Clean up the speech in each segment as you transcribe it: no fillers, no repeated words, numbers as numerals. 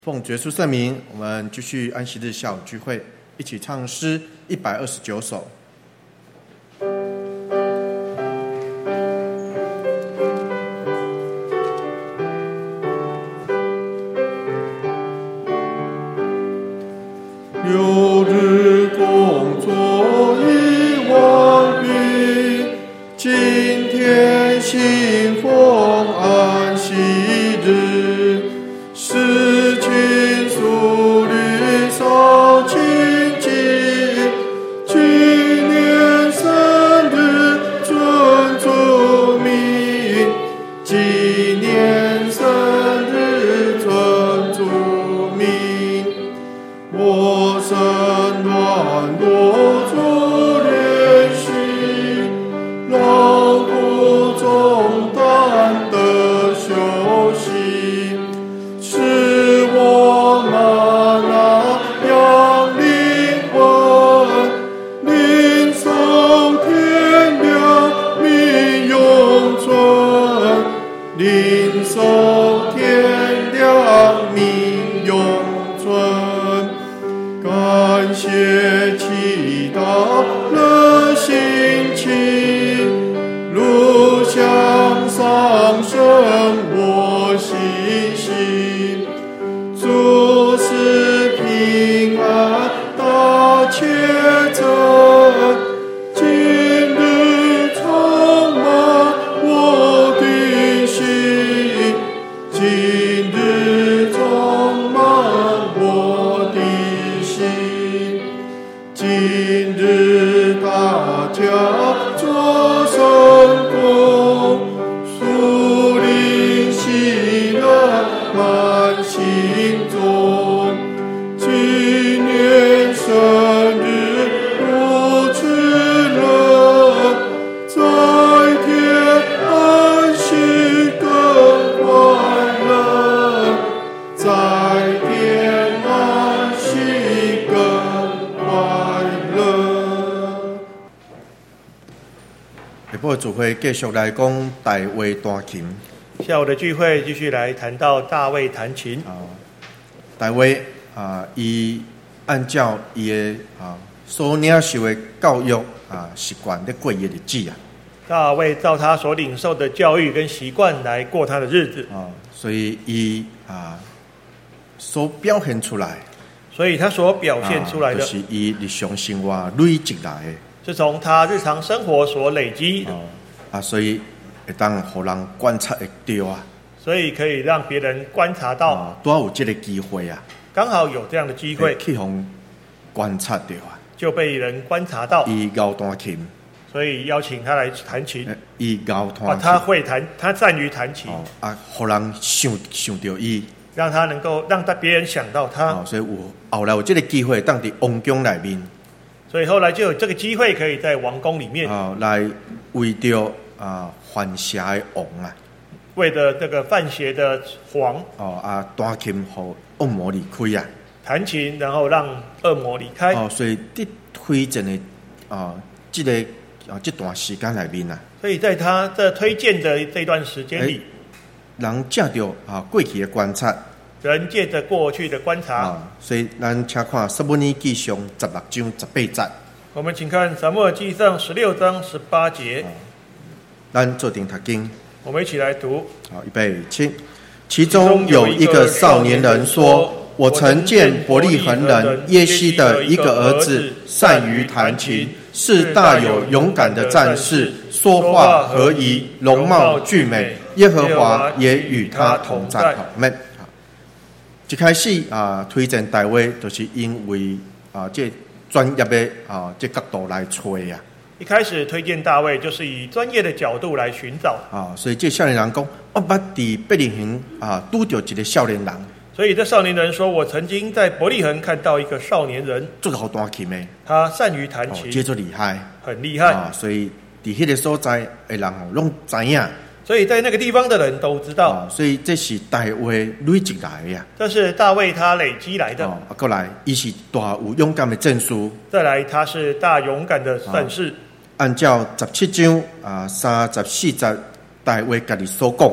奉耶稣圣名，我们继续安息日下午聚会，一起唱诗129首。 六日工作已完毕，今天信奉安息日，事情速率少亲近，今年生日尊主名，今年生日尊主名，我身软弱主怜惜，劳苦重担的休息，使我们养灵魂，领受天良命永存，领受天良命永存。感谢祈祷的心情，路向上升我信心，主是平安大切真，今日充满我的心，今日充满我的心，今日大家做成功，属灵喜乐满心中，今年生日不知人，在天安息更快乐，在天安息更快乐。 下晡主会继续来讲大卫弹琴。 下午的聚会继续来谈到大卫弹琴。 大卫伊按照伊的所领受的教育习惯在过伊的日子啊。 大卫照他所领受的教育跟习惯来过他的日子。 所以伊所表现出来， 所以他所表现出来的， 就是伊日常生活累积来的， 是从他日常生活所累积的。 所以会当互人观察会到啊。 所以可以让别人观察到， 多有这个机会啊， 刚好有这样的机会， 去互观察到啊， 就被人观察到。 伊教弹琴， 所以邀请他来弹琴。 伊教弹琴， 他会弹，他善于弹琴。 互人想到伊， 让他能够让别人想到他。 所以后来有这个机会，当伫王宫内面。 所以后来就有这个机会，可以在王宫里面来为着犯邪的王啊， 为着这个犯邪的王弹琴互恶魔离开啊， 弹琴然后让恶魔离开。 所以伫推荐的这段时间里面啊， 所以在他这推荐的这段时间里， 人借着过去的观察， 人借着过去的观察， 所以咱请看撒母耳记上16章18节。 我们请看撒母耳记上16章18节。 咱做定读经， 我们一起来读。 好，预备起。其中有一个少年人说：“我曾见伯利恒人耶西的一个儿子善于弹琴，是大有勇敢的战士，说话和宜，容貌俊美，耶和华也与他同在。”好，们一开始推荐大卫，就是因为这专业的这角度来找啊。 一开始推荐大卫，就是以专业的角度来寻找所以这少年人讲，我捌伫伯利恒拄到一个少年人。 所以这少年人说，我曾经在伯利恒看到一个少年人， 做好弹琴的， 他善于弹琴， 这就厉害， 很厉害所以伫迄个所在的人拢知影。 所以在那个地方的人都知道， 所以这是大卫累积来的， 这是大卫他累积来的。 过来，伊是大有勇敢的战士。 再来，他是大勇敢的战士。 按照17章34节大卫家己所讲的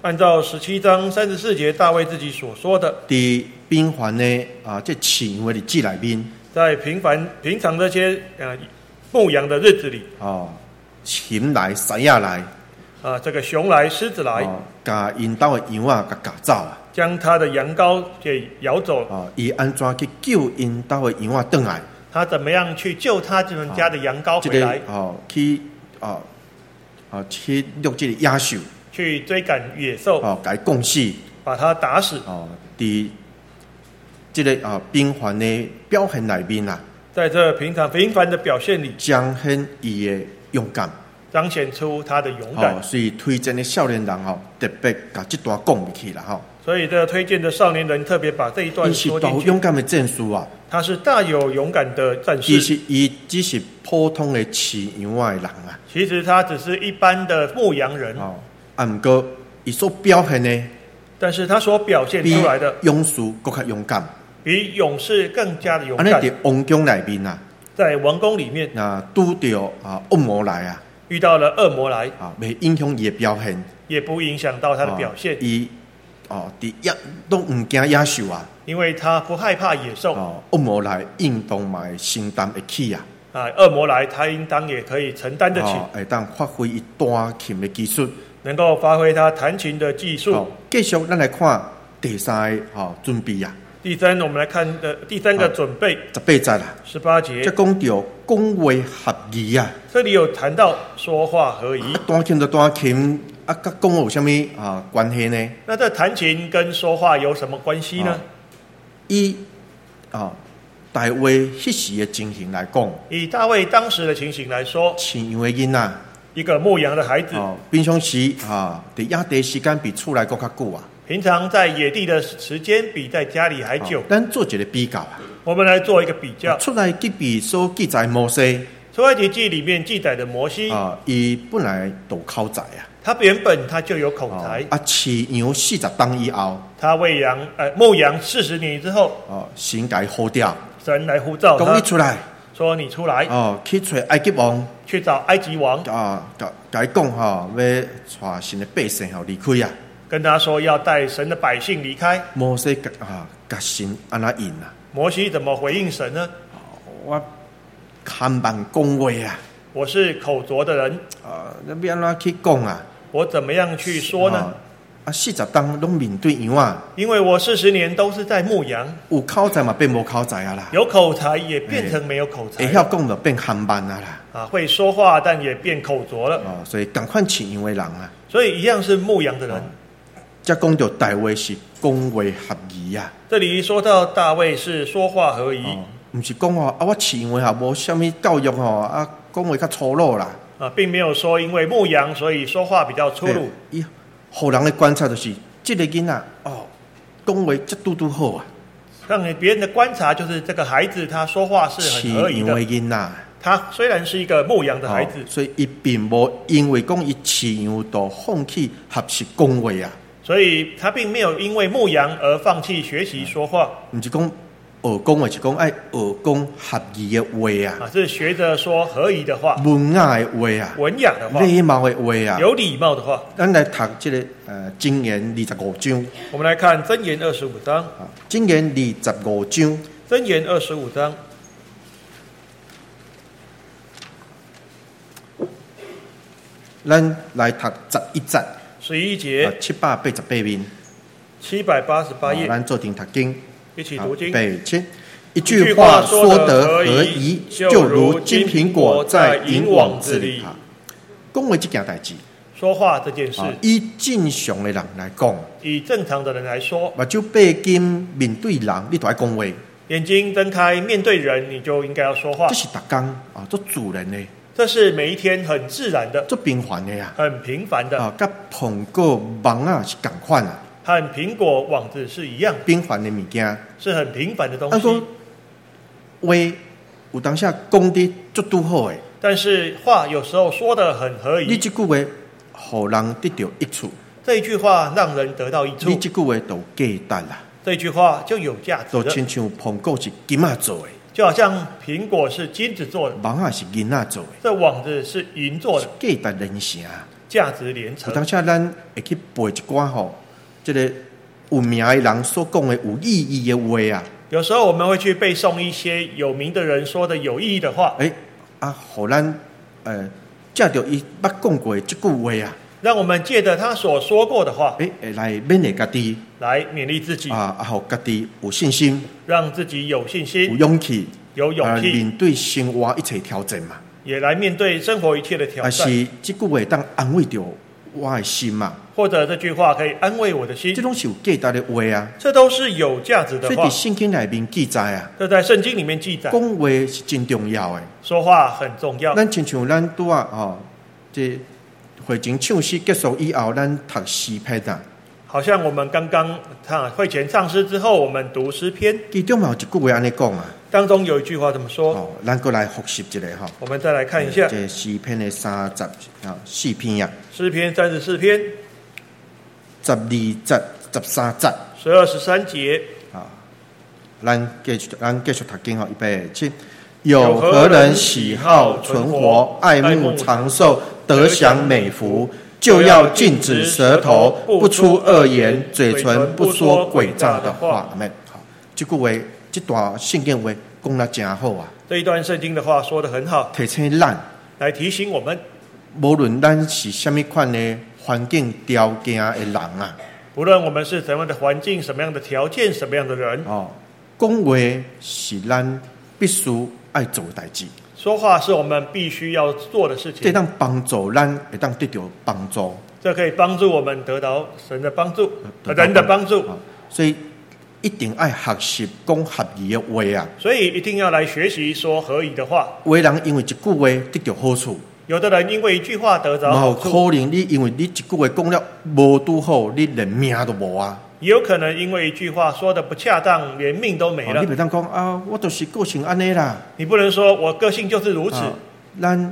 按照17章34节大卫自己所说的， 伫平凡的这饲养的日子内面， 在平常这些牧羊的日子里， 禽来狮仔来， 这个熊来狮子来， 把因兜的羊仔给赶走啊， 将他的羊羔给咬走了。 伊安怎去救因兜的羊仔转来？ 他怎么样去救他们家的羊羔回来？ 去去掠这个野兽， 去追赶野兽， 给它攻死， 把他打死。 伫这个平凡的表现内面啊， 在这平凡的表现里， 彰显伊的勇敢， 彰显出他的勇敢。 所以推荐的少年人特别把这段讲入去了所以这推荐的少年人特别把这一段说进去。 他是勇敢的战士啊，他是大有勇敢的战士。 其实伊只是普通的饲羊的人啊。 其实他只是一般的牧羊人。 不过伊所表现的， 但是他所表现出来的， 比勇士更加勇敢， 比勇士更加的勇敢。 在王宫内面啊，在王宫里面拄到恶魔来啊， 遇到了恶魔来未影响伊的表现， 也不影响到他的表现。 都唔惊野兽啊， 因为他不害怕野兽。 恶魔来应当嘛承担得起啊。 恶魔来，他应当也可以承担得起。 会当发挥伊弹琴的技术， 能够发挥他弹琴的技术。 继续，咱来看第三个准备啊。 我们来看第三个准备。 18节啦 ，18节。 这讲到讲话合宜啊。 这里有谈到说话合宜。 弹琴就弹琴。跟讲话有什么关系呢？ 那这弹琴跟说话有什么关系呢？ 以大卫迄时的情形来讲， 以大卫当时的情形来说， 饲羊的囡仔， 一个牧羊的孩子， 平常时在野地时间比出来更较久啊。 平常在野地的时间比在家里还久。 咱做一个比较啊。 我们来做一个比较。 出来记笔所记载摩西， 出埃及记里面记载的摩西伊本来都口才啊。 他原本他就有口才。 饲羊40天以后， 他牧羊40年之后， 神给呼调， 神来呼召他， 讲你出来， 说你出来， 去找埃及王， 去找埃及王， 甲伊讲要带神的百姓离开啊， 跟他说要带神的百姓离开。 摩西甲神安怎应啊？ 摩西怎么回应神呢？ 我看慢讲话啊， 我是口拙的人那要安怎去讲啊？ 我怎么样去说呢 ？40天拢面对羊啊， 因为我40年都是在牧羊， 有口才嘛变无口才啊啦， 有口才也变成没有口才， 会晓讲就变含慢啊啦，会说话但也变口拙了所以同款饲羊的人啊， 所以一样是牧羊的人。 才讲到大卫是讲话合宜啊， 这里说到大卫是说话合宜， 不是讲我饲羊的无什么教育讲话较粗鲁啦。 并没有说因为牧羊所以说话比较粗鲁。 互人的观察就是这个囡仔讲话这嘟好啊。 让别人的观察就是这个孩子他说话是很合宜的。 饲羊的囡仔， 他虽然是一个牧羊的孩子， 所以伊并无因为讲伊饲羊就放弃学习讲话啊。 所以他并没有因为牧羊而放弃学习说话。 不是讲学讲话，是讲爱学讲合宜的话啊。 是学着说合宜的话， 文雅的话啊， 文雅的话， 礼貌的话啊， 有礼貌的话。 咱来读这个箴言25章。 我们来看箴言25章。 箴言25章。 箴言25章。 咱来读11节。 11节。 788面。 788页。 咱做定读经。 一起读经。 备起，一句话说得合宜，就如金苹果在银网子里。讲话这件代志， 说话这件事， 以正常的人来讲， 以正常的人来说， 目睭闭紧面对人，你都要讲话。 眼睛睁开面对人，你就应该要说话。 这是每天做自然的， 这是每一天很自然的， 做平凡的呀， 很平凡的跟苹果网是同款啊。 和苹果网子是一样， 平凡的物件， 是很平凡的东西。 话有当下讲得足拄好的， 但是话有时候说得很合宜。 你这句话，互人得到益处。 这一句话让人得到益处。 你这句话就价值啦。 这句话就有价值了。 就亲像苹果是金仔做的， 就好像苹果是金子做的， 网是银仔做的， 这网子是银做的， 价值连城。 价值连城。 有当下咱会去背一寡吼，这个有名的人所讲的有意义的话啊。 有时候我们会去背诵一些有名的人说的有意义的话， 互咱借着伊捌讲过这句话啊， 让我们借着他所说过的话， 来勉励家己， 来勉励自己互家己有信心， 让自己有信心、 有勇气， 有勇气面对生活一切挑战嘛， 也来面对生活一切的挑战。 是这句话当安慰着我的心嘛， 或者这句话可以安慰我的心， 这种是有价值的话啊， 这都是有价值的话。 所以在圣经里面记载啊， 这在圣经里面记载， 讲话是真重要的， 说话很重要。 咱亲像咱拄这会前唱诗结束以后，咱读诗篇啊， 好像我们刚刚会前唱诗之后，我们读诗篇， 其中有一句话安尼讲啊， 当中有一句话怎么说？ 咱过来复习一下我们再来看一下这诗篇的34篇啊， 诗篇34篇 12节、13节 ，12、13节咱继续读经预备起。有何人喜好存活，爱慕长寿，得享美福？就要禁止舌头，不出恶言，嘴唇不说诡诈的话。阿们。好，这句话，这段圣经话讲得真好啊！ 这一段圣经的话说得很好， 提醒咱， 来提醒我们， 无论咱是什么款的环境条件的人啊， 无论我们是什么样的环境、什么样的条件、什么样的人， 讲话是咱必须爱做的代志。 说话是我们必须要做的事情。 这当帮助咱，会当得到帮助。 这可以帮助我们得到神的帮助，人的帮助。 所以一定要学习讲合宜的话啊。 所以一定要来学习说合宜的话。 有的人因为一句话得到好处， 有的人因为一句话得着好处， 可能你因为你一句话讲了无拄好，你连命都无啊。 也有可能因为一句话说的不恰当，连命都没了。 你不能讲啊，我就是个性安尼啦。 你不能说我个性就是如此。 咱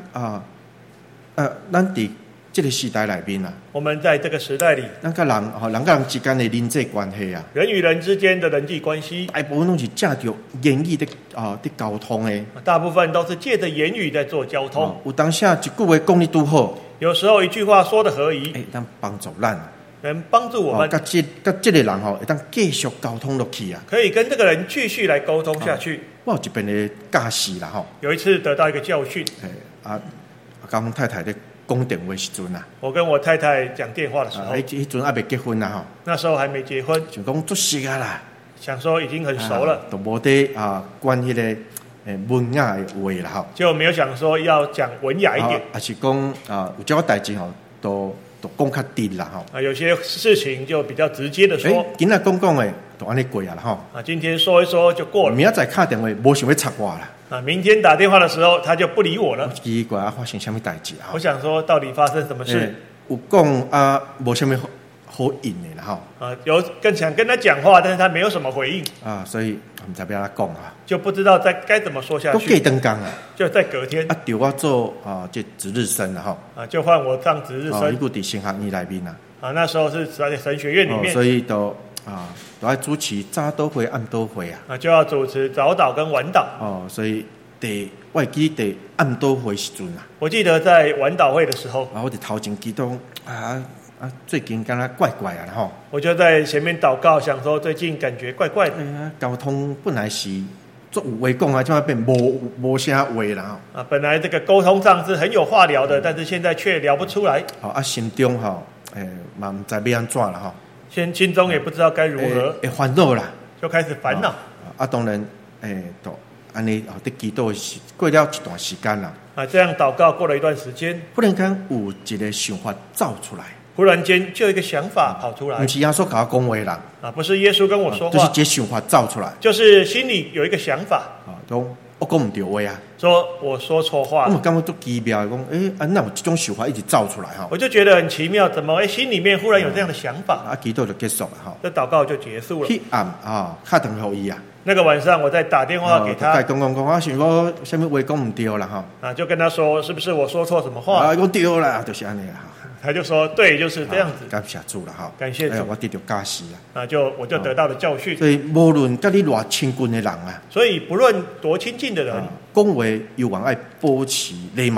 伫这个时代里面啊， 我们在这个时代里， 人跟人之间的人际关系啊， 人与人之间的人际关系， 大部分都是借着言语的交通的。 大部分都是借着言语在做交通。 有当下一句话讲得拄好， 有时候一句话说的合宜， 能帮助咱。 能帮助我们， 跟这个人会当继续沟通落去啊， 可以跟这个人继续来沟通下去。 我有一边的假释啦有一次得到一个教训， 跟我太太在讲电话时阵啊， 我跟我太太讲电话的时候， 迄阵还没结婚啦那时候还没结婚， 就讲足熟啊啦， 想说已经很熟了， 都无得关迄个文雅的话啦就没有想说要讲文雅一点， 还是讲有这个代志都讲较直啦有些事情就比较直接的说， 今仔讲的都安尼过啊啦今天说一说就过了， 明仔载打电话无想要插我啦， 明天打电话的时候他就不理我了， 奇怪发生什么代志我想说到底发生什么事？ 有讲无什么好应的啦有想跟他讲话，但是他没有什么回应所以唔知要他讲就不知道该怎么说下去。 都隔天就在隔天调我做这值日生了就换我当值日生。 一个伫神学院里面那时候是在神学院里面， 所以都要主持早祷会、暗祷会就要主持早祷跟晚祷所以我会记得暗祷会时阵我记得在晚祷会的时候我伫头前祈祷最近敢若怪怪我就在前面祷告，想说最近感觉怪怪的。 交通本来是做有话讲现在变无啥话啦本来这个沟通上是很有话聊的，但是现在却聊不出来。 心中嘛唔知要安怎啦心中也不知道该如何， 会烦恼啦， 就开始烦恼当然都安尼伫祈祷过了一段时间啦这样祷告过了一段时间， 忽然间有一个想法走出来， 忽然间就有一个想法跑出来， 不是耶稣跟我讲话啦不是耶稣跟我说话， 就是这想法走出来， 就是心里有一个想法我讲唔对话说我说错话了， 我感觉都奇妙，讲那有这种想法一直走出来我就觉得很奇妙，怎么心里面忽然有这样的想法祈祷就结束了这祷告就结束了。 迄暗打电话给他那个晚上我在打电话给他， 讲我想我什么话讲唔对啦就跟他说是不是我说错什么话讲对啦，就是安尼他就说对，就是这样子。 感谢主了感谢主， 我得到假释了我就得到了教训。 所以无论跟你偌亲近的人所以不论多亲近的人， 讲话有往爱保持礼貌。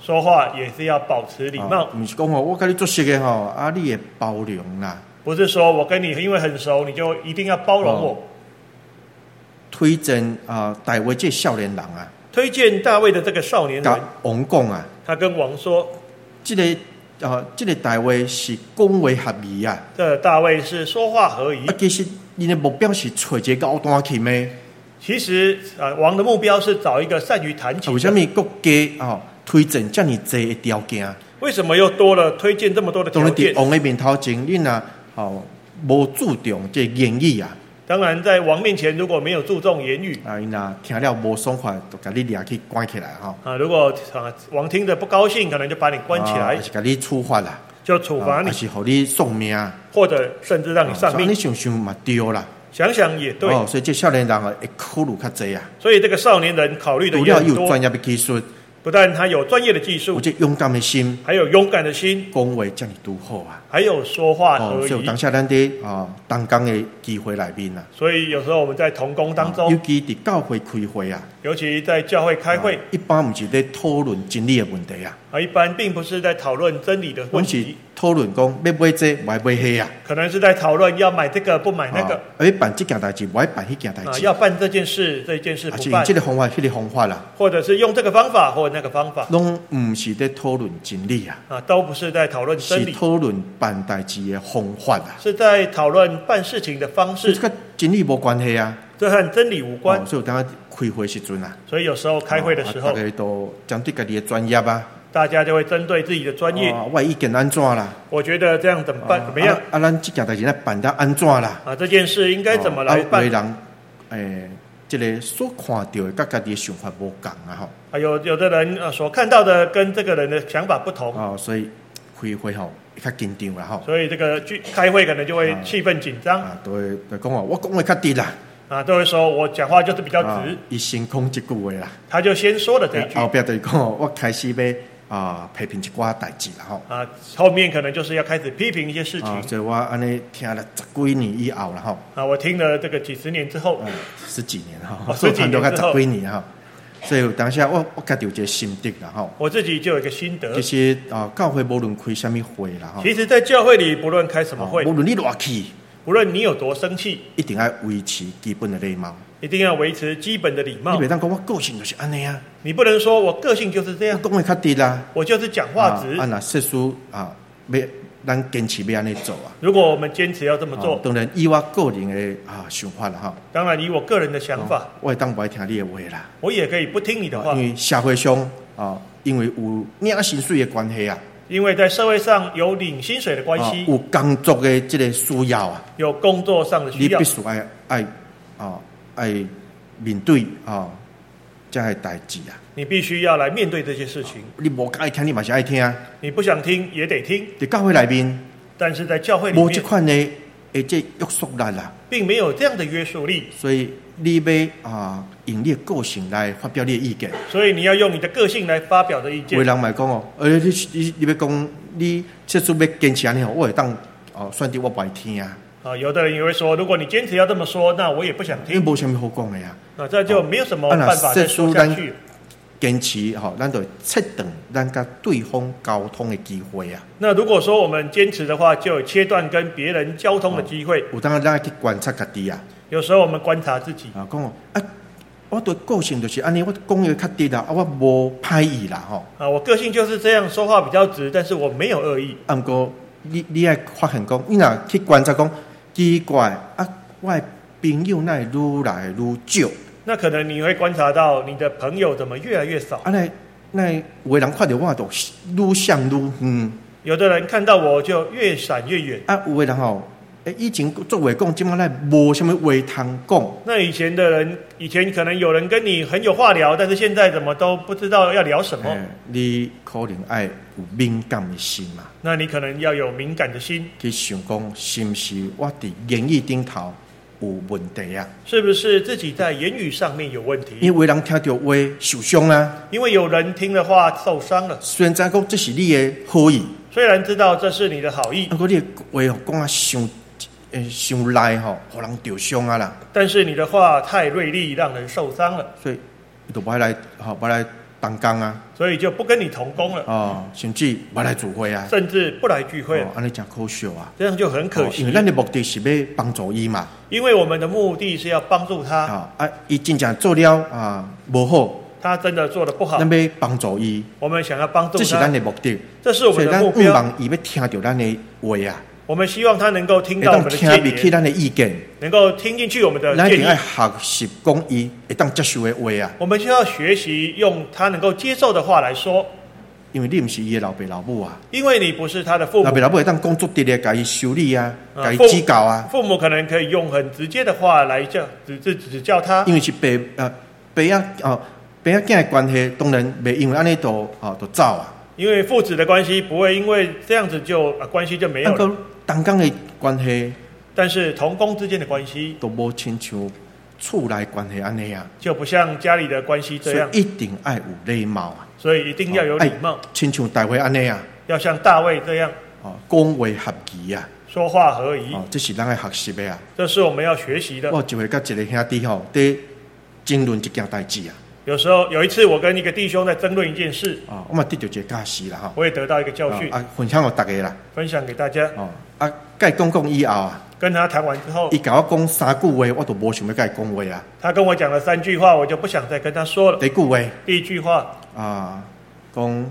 说话也是要保持礼貌， 不是讲我跟你做熟的你也包容啦。 不是说我跟你因为很熟，你就一定要包容我。 推荐大卫这少年人啊， 推荐大卫的这个少年人， 跟王讲啊， 他跟王说， 这个大卫是讲话合宜啊。 这大卫是说话合宜。 其实你的目标是找一个高端琴的。 其实王的目标是找一个善于弹琴的。 为什么国家推荐这么多的条件？ 为什么又多了推荐这么多的条件？ 王的面头前，你无注重这言语啊。 当然，在王面前如果没有注重言语那听了无爽快，就把你抓去关起来如果王听着不高兴，可能就把你关起来， 还是把你处罚啦， 就处罚你， 还是让你送命， 或者甚至让你丧命。 你想想嘛对啦。 想想也对所以这少年人会考虑较多啊。 所以这个少年人考虑的也很多， 有专业的技术， 不但他有专业的技术， 有这勇敢的心， 还有勇敢的心， 讲话这么拄好啊， 还有说话合宜。 所以当下咱在同工的机会里面啊， 所以有时候我们在同工当中， 尤其在教会开会啊， 尤其在教会开会， 一般不是在讨论真理的问题啊， 一般并不是在讨论真理的问题， 讨论讲要买这买买那啊， 可能是在讨论要买这个不买那个， 要办这件代志，不要办那件代志， 要办这件事不办， 这个方法那个方法啦， 或者是用这个方法或那个方法， 拢不是在讨论真理啊， 都不是在讨论真理， 是讨论办代志的方法啊， 是在讨论办事情的方式， 这跟真理无关系啊， 这和真理无关。 所以当开会时阵啊， 所以有时候开会的时候， 大家都针对自己的专业啊。 大家就会针对自己的专业， 我意见安怎啦？ 我觉得这样怎么办？怎么样？ 咱这件代志来办得安怎啦？ 这件事应该怎么来办？ 有的人，这个所看到的跟自己的想法不同啊！ 有的人所看到的跟这个人的想法不同所以开会较紧张啦所以这个开会可能就会气氛紧张都会讲我讲话较直啦。 都会说我讲话就是比较直， 他先讲这句话啦， 他就先说了这一句， 后边就讲我开始要批评一寡代志啦后面可能就是要开始批评一些事情所以我安尼听了10几年以后啦我听了这个几十年之后 ，10几年 10几年之后 10几年所以当下我家己有一个心得啦我自己就有一个心得， 其实教会无论开什么会啦其实在教会里不论开什么会， 无论你偌气， 无论你有多生气， 一定要维持基本的礼貌， 一定要维持基本的礼貌。 你不能讲我个性就是安尼啊， 你不能说我个性就是这样， 我讲话较直啦， 我就是讲话直。 那世事要咱坚持要安尼做啊。 如果我们坚持要这么做， 当然以我个人的想法啦当然以我个人的想法， 我会当不爱听你的话啦， 我也可以不听你的话， 因为社会上因为有领薪水的关系因为在社会上有领薪水的关系， 有工作的这个需要有工作上的需要， 你必须爱面对这些代志你必须要来面对这些事情。 你不爱听，你嘛是爱听， 你不想听也得听。 在教会里面， 但是在教会里面， 没这款的这约束力啦， 并没有这样的约束力。 所以你要用你的个性来发表你的意见。 所以你要用你的个性来发表的意见。 有人咪讲你要讲你这次要坚持安尼我会当选择我不爱听有的人也会说，如果你坚持要这么说，那我也不想听， 因为没什么好讲的呀。 这就没有什么办法再说下去。 坚持咱就切断咱跟对方沟通的机会那如果说我们坚持的话，就有切断跟别人交通的机会。 有当咱去观察自己有时候我们观察自己讲我对个性就是安尼，我讲话较直啦，我无歹意啦我个性就是这样，说话比较直，但是我没有恶意。 不过你要发现讲，你若去观察讲奇怪我的朋友哪会愈来愈少？ 那可能你会观察到你的朋友怎么越来越少。 那有的人看到我就愈闪愈远， 有的人看到我就越闪越远。 有的人以前做话讲，今仔日无什么话通讲。 那以前可能有人跟你很有话聊，但是现在怎么都不知道要聊什么。 你可能要有敏感的心嘛。 那你可能要有敏感的心， 去想讲是不是我在言语顶头有问题是不是自己在言语上面有问题？ 因为有人听到话受伤啦， 因为有人听的话受伤了。 虽然知讲这是你的好意， 虽然知道这是你的好意， 不过你的话讲伤赖让人受伤啦。 但是你的话太锐利，让人受伤了， 所以就不要来同工啊， 所以就不跟你同工了， 哦，甚至不来聚会啊， 甚至不来聚会了， 安尼真可惜啊。 这样就很可惜。 因为咱的目的是要帮助伊嘛， 因为我们的目的是要帮助他， 伊真正做了无好， 他真的做得不好， 咱要帮助伊， 我们想要帮助这是咱他， 的目的。 这是我们的目所以咱标。 希望伊要听到咱的话啊， 我们希望他能够听到我们的听建言， 入去咱的意见， 能够听进去我们的建议咱一定要。学习讲伊会当接受的话啊。 我们就要学习用他能够接受的话来说， 因为你不是伊的老爸老母啊， 因为你不是他的父母老爸，老母会当工作直的，甲伊修理啊，甲伊父指教啊。 父母可能可以用很直接的话来指教他， 因为是爸仔囝的关系，当然袂因为安尼就走啊。 因为父子的关系不会因为这样子就关系就没有了。 同工的关系但是同工之间的关系都无亲像厝内关系安尼啊， 就不像家里的关系这样， 所以一定爱有礼貌啊， 所以一定要有礼貌， 亲像大卫安尼啊， 要像大卫这样讲话合宜啊， 说话合宜， 这是咱爱学习的啊。 这是我们要学习的。 我就会甲一个兄弟在争论一件代志啊。 有一次我跟一个弟兄在争论一件事， 我嘛得到一个教示啦我也得到一个教训， 分享给大家啦， 分享给大家。 甲伊讲以后啊， 跟他谈完之后， 伊甲我讲3句话，我都无想要甲伊讲话啊。 他跟我讲了3句话，我就不想再跟他说了。 第一句话， 第一句话讲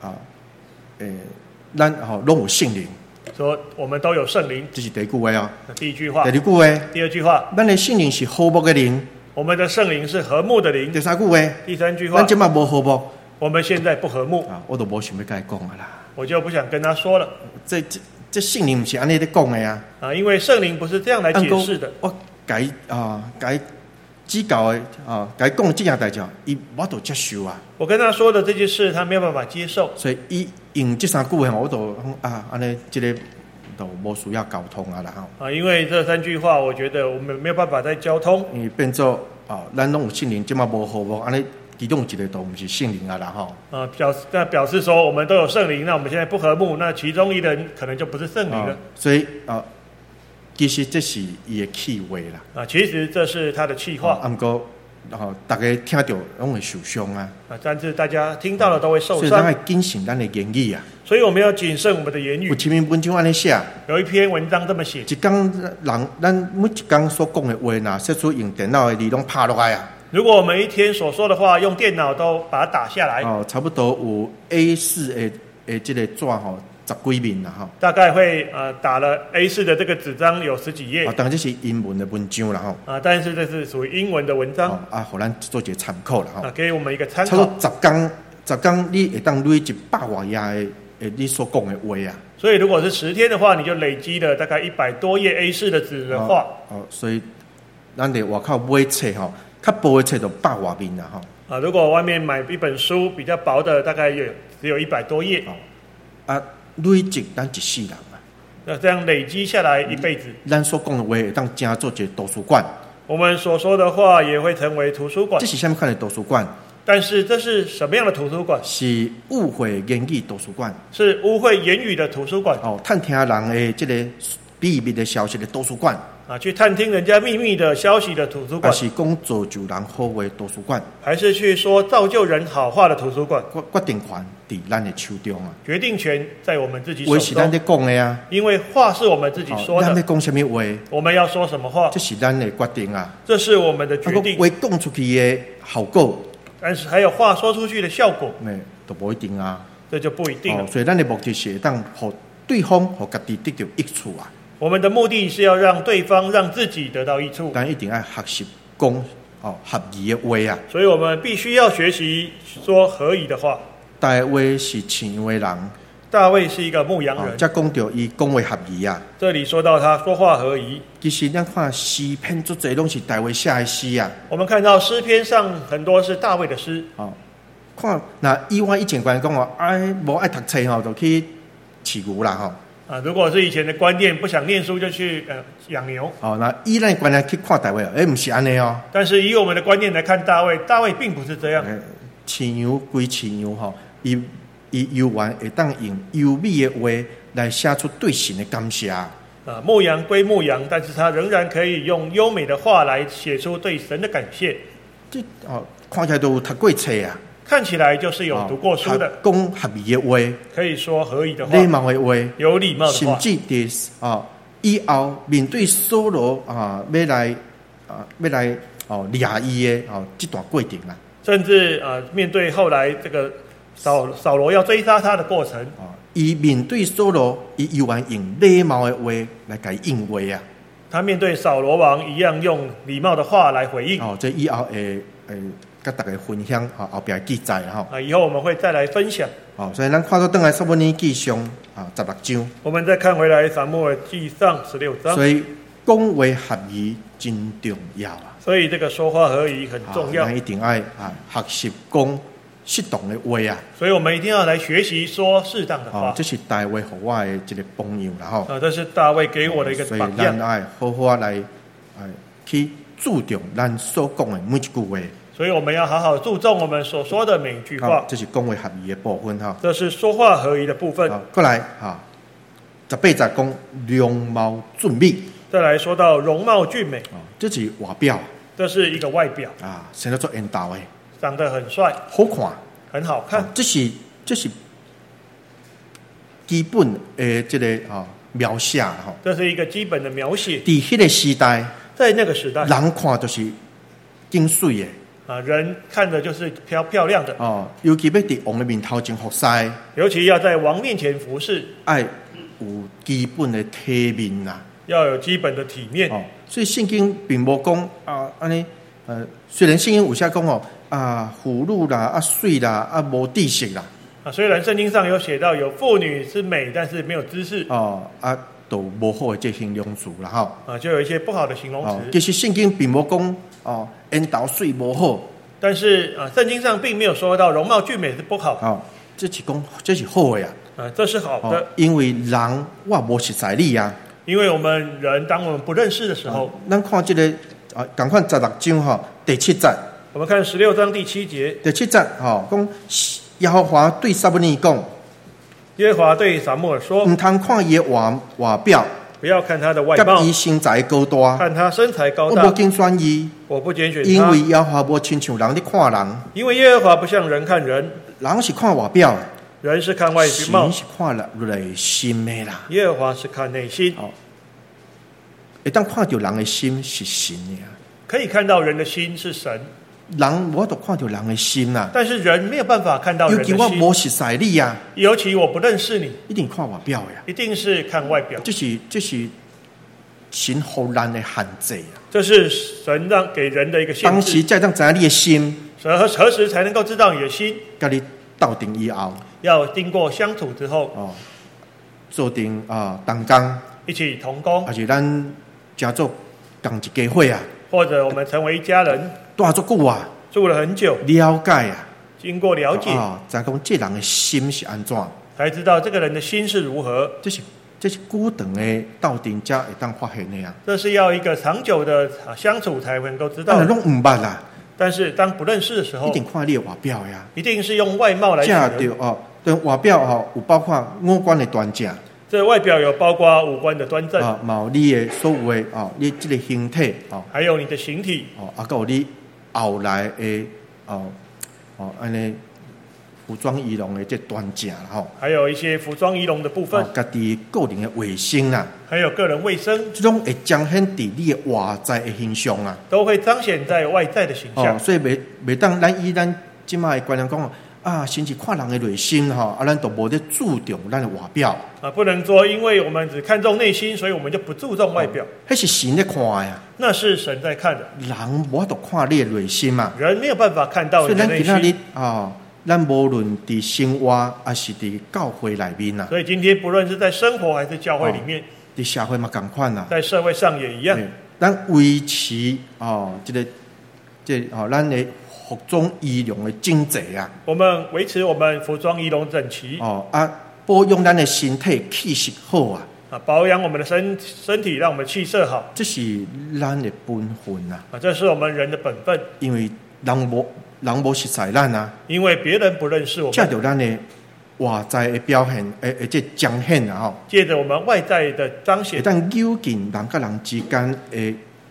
咱拢有圣灵， 说我们都有圣灵， 这是第一句话啊。 第一句话。 第二句话， 第二句话， 咱的圣灵是和睦的灵， 我们的圣灵是和睦的灵。 第三句话， 第三句话， 咱即马无和睦， 我们现在不和睦我都无想要甲伊讲啊啦。 我就不想跟他说了。 这圣灵不是安尼咧讲的啊， 因为圣灵不是这样来解释的。 我甲伊指教的甲伊讲这件代志，伊我都接受啊。 我跟他说的这件事，他没有办法接受， 所以伊用这3句话，我都安尼这个都无需要沟通啊啦因为这3句话，我觉得我们没有办法再交通。 因为变做咱拢有圣灵，即马无和睦，安尼其中一个都不是圣灵啊啦表示说我们都有圣灵，那我们现在不和睦，那其中一人可能就不是圣灵了。 所以其实这是伊的气话啦。 其实这是他的气话。 不过大家听到拢会受伤啊。 但是大家听到了都会受伤。 所以咱要谨慎咱的言语啊。 所以我们要谨慎我们的言语。 有一篇文章安尼写， 有一篇文章这么写： 一天咱每一天所讲的话，若说出用电脑的字拢拍落来啊。 如果我们一天所说的话用电脑都把它打下来， 差不多有 A4 的这个纸10几面啦大概会打了 A4 的这个纸张有10几页当然这是英文的文章啦但是这是属于英文的文章互咱做一个参考啦给我们一个参考。 差不多10天你会当累100多页的你所讲的话啊。 所以如果是10天的话，你就累积了大概100多页 A4 的纸的话所以咱在外口买册较薄的册就100多面啦如果外面买一本书比较薄的，大概只有100多页累积咱一世人啊。 那这样累积下来一辈子， 咱所讲的话会当成做一个图书馆。 我们所说的话也会成为图书馆。 这是什么款的图书馆？ 但是这是什么样的图书馆？ 是误会言语图书馆。 是污秽言语的图书馆。 探听人的这个秘密的消息的图书馆。 去探听人家秘密的消息的图书馆。 还是讲造就人好话的图书馆。 还是去说造就人好话的图书馆。 决定权在咱的手中啊。 决定权在我们自己手中。 话是咱在讲的啊。 因为话是我们自己说的。 咱在讲什么话？ 我们要说什么话？ 这是咱的决定啊。 这是我们的决定。 话讲出去的效果。 但是还有话说出去的效果。 都不一定啊。 这就不一定了。 所以咱的目的是当让对方和家己得到益处啊。 我们的目的是要让对方让自己得到益处。 但一定要学习讲合宜的话啊。 所以我们必须要学习说合宜的话。 大卫是牧羊的人。 大卫是一个牧羊人。 才讲到伊讲话合宜啊。 这里说到他说话合宜。 其实咱看诗篇足侪拢是大卫写的诗啊。 我们看到诗篇上很多是大卫的诗。 看以我以前观讲无爱读册就去饲牛啦如果是以前的观念，不想念书就去养牛。 以咱的观念去看大卫，不是安尼但是以我们的观念来看大卫，大卫并不是这样。 饲牛归饲牛伊犹原会当用优美的话来写出对神的感谢。 牧羊归牧羊，但是他仍然可以用优美的话来写出对神的感谢。 这看起来都有读过册啊。 看起来就是有读过书的， 讲合宜的话， 可以说合宜的话， 礼貌的话， 有礼貌的甚话， 至伫以后面对扫罗要来掠伊的这段过程啦。 甚至面对后来这个扫罗要追杀他的过程， 伊面对扫罗，伊依然用礼貌的话来甲伊应话啊。 他面对扫罗王一样用礼貌的话来回应。 这以后会甲大家分享后边记载以后我们会再来分享。 所以咱看到倒来撒母耳记上16章， 我们再看回来撒母耳记上16章。 所以讲话合宜真重要啊。 所以这个说话合宜很重要， 咱一定要学习讲适当的话啊。 所以我们一定要来学习说适当的话。 这是大卫给我的一个榜样啦这是大卫给我的一个榜样。 所以咱要好好来去注重咱所讲的每一句话。 所以我们要好好注重我们所说的每一句话。 这是讲话合宜的部分这是说话合宜的部分。 过来18节讲容貌俊美。 再来说到容貌俊美， 这是外表， 这是一个外表生得做缘投的， 长得很帅， 好看， 很好看。 这是基本的这个描写这是一个基本的描写。 在迄个时代， 在那个时代， 人看就是景水的人看着就是漂亮的尤其要伫王的面头前服侍， 尤其要在王面前服侍， 要有基本的体面啦。 要有基本的体面所以圣经并无讲安尼虽然圣经有写讲妇女啦水啦无知识啦虽然圣经上有写到有妇女是美，但是没有知识都无好的这形容词啦就有一些不好的形容词其实圣经并无讲缘投水无好， 但是圣经上并没有说到容貌俊美是不好这是讲这是好的这是好的因为人我无识在你因为我们人当我们不认识的时候咱看这个同款16章第7节， 我们看16章第7节， 第7节讲耶和华对撒母耳讲， 耶和华对撒母耳说， 唔通看伊的外表， 不要看他的外貌， 甲伊身材高大， 看他身材高大， 我无拣选伊， 我不拣选他， 因为耶和华无亲像人咧看人， 因为耶和华不像人看人， 人是看外表， 人是看外貌， 神是看内心的啦。 耶和华是看内心。 一旦看到人的心是神的， 可以看到人的心是神。 人我都看到人的心啦， 但是人没有办法看到人的心。 尤其我无识在你尤其我不认识你， 一定看外表呀， 一定是看外表。 这是神给咱的限制这是神让给人的一个限制。 当时才让知道你的心， 何时才能够知道你的心？ 跟你斗阵以后， 要经过相处之后， 做阵同工， 一起同工， 而且咱家族同一家伙或者我们成为一家人， 住足久住了很久， 了解经过了解才讲这人的心是安怎， 才知道这个人的心是如何。 这是久长的斗阵才会当发现的这是要一个长久的相处才能够知道的。 拢唔捌啦， 但是当不认识的时候， 一定看你的外表呀， 一定是用外貌来看人。 对外表有包括五官的端正。 这外表有包括五官的端正毛你的所有的你这个形体还有你的形体还有你后来的安尼服装仪容的这端正还有一些服装仪容的部分， 家己个人的卫生还有个人卫生， 这种会彰显在你的外在的形象都会彰显在外在的形象所以袂当咱以咱今麦的观念讲甚至看人的内心咱都无在注重咱的外表不能说因为我们只看重内心，所以我们就不注重外表。 那是神在看呀， 那是神在看的。 人无法看你的内心嘛， 人没有办法看到你的内心。所以咱今日咱无论伫生活还是伫教会内面所以今天不论是在生活还是教会里面， 伫社会嘛同款在社会上也一样。 咱维持咱的服装仪容的整齐我们维持我们服装仪容整齐保养咱的身体气色好保养我们的身体，让我们气色好， 这是咱的本分这是我们人的本分。 因为人无识在咱因为别人不认识我们， 借着咱的外在的表现这彰显借着我们外在的彰显， 但究竟人跟人之间的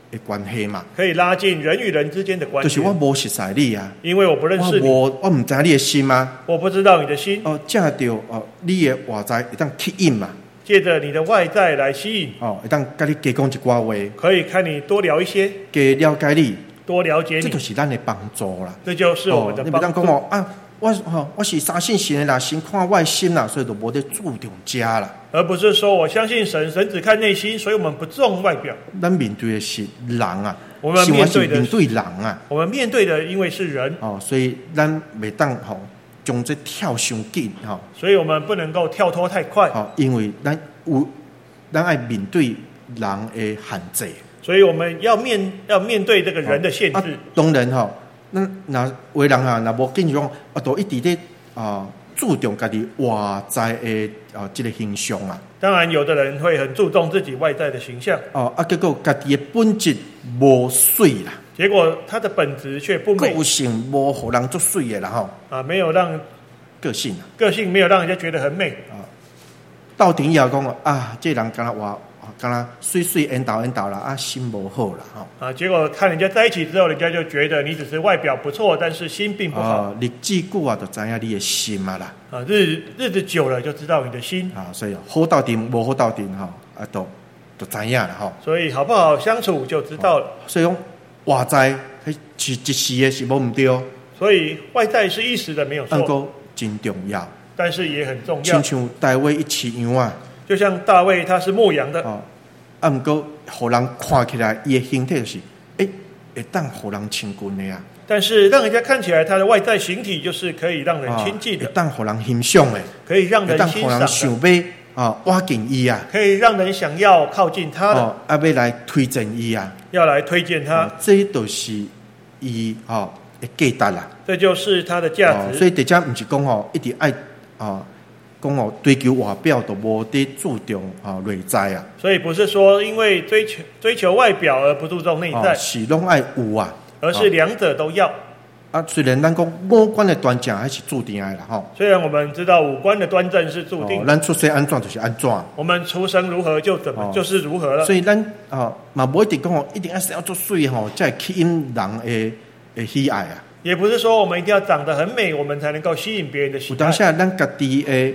的关系嘛， 可以拉近人与人之间的关系。 就是我无熟悉你啊， 因为我不认识你， 我唔知你的心嘛， 我不知道你的心。 借着你的外在会当吸引嘛， 借着你的外在来吸引， 会当甲你加讲一寡话， 可以看你多聊一些， 加了解你， 多了解你， 这就是咱的帮助啦。 这就是我们的你帮助。 袂当讲我是相信神的啦，神看我的心啦，所以就无得注重家啦。 而不是说我相信神，神只看内心，所以我们不重外表。 咱面对的是人啊， 我们面对的面对人啊， 我们面对的因为是人， 所以咱袂当将这跳伤紧所以我们不能够跳脱太快， 因为咱爱面对人的限制， 所以我们要面对这个人的限制。 当然咱那为人若无紧张，都一直咧注重家己外在的这个形象啊。 当然，有的人会很注重自己外在的形象， 结果家己的本质无水啦， 结果他的本质却不美， 个性无互人做水的啦没有让个性没有让人家觉得很美到顶以后讲这人敢若敢若水水缘投啦，心无好啦结果看人家在一起之后，人家就觉得你只是外表不错，但是心并不好。 日子久就知影你的心啦。 日子久了就知道你的心所以好斗阵无好斗阵都知影啦所以好不好相处就知道了。 所以讲外在是一时的是无唔对， 所以外在是一时的没有错， 不过真重要， 但是也很重要。 亲像大卫一饲羊啊。 就像大卫他是牧羊的不过互人看起来伊的形体就是会当互人亲近的啊， 但是让人家看起来他的外在形体就是可以让人亲近的， 会当互人欣赏的， 可以让人欣赏的， 想要挖近伊啊， 可以让人想要靠近他的， 要来推荐伊啊， 要来推荐他， 这就是伊的价值啦， 这就是他的价值。 所以大家不是讲一直爱讲追求外表都无得注重内在啊， 所以不是说因为追求外表而不注重内在， 是拢爱有啊， 而是两者都要。 虽然咱讲五官的端正还是注定的啦虽然我们知道五官的端正是注定的， 咱出生安怎就是安怎， 我们出生如何就怎么就是如何了。 所以咱嘛无一定讲一定要做水才会吸引人的喜爱啊。 也不是说我们一定要长得很美，我们才能够吸引别人的喜爱。 有当下咱家己的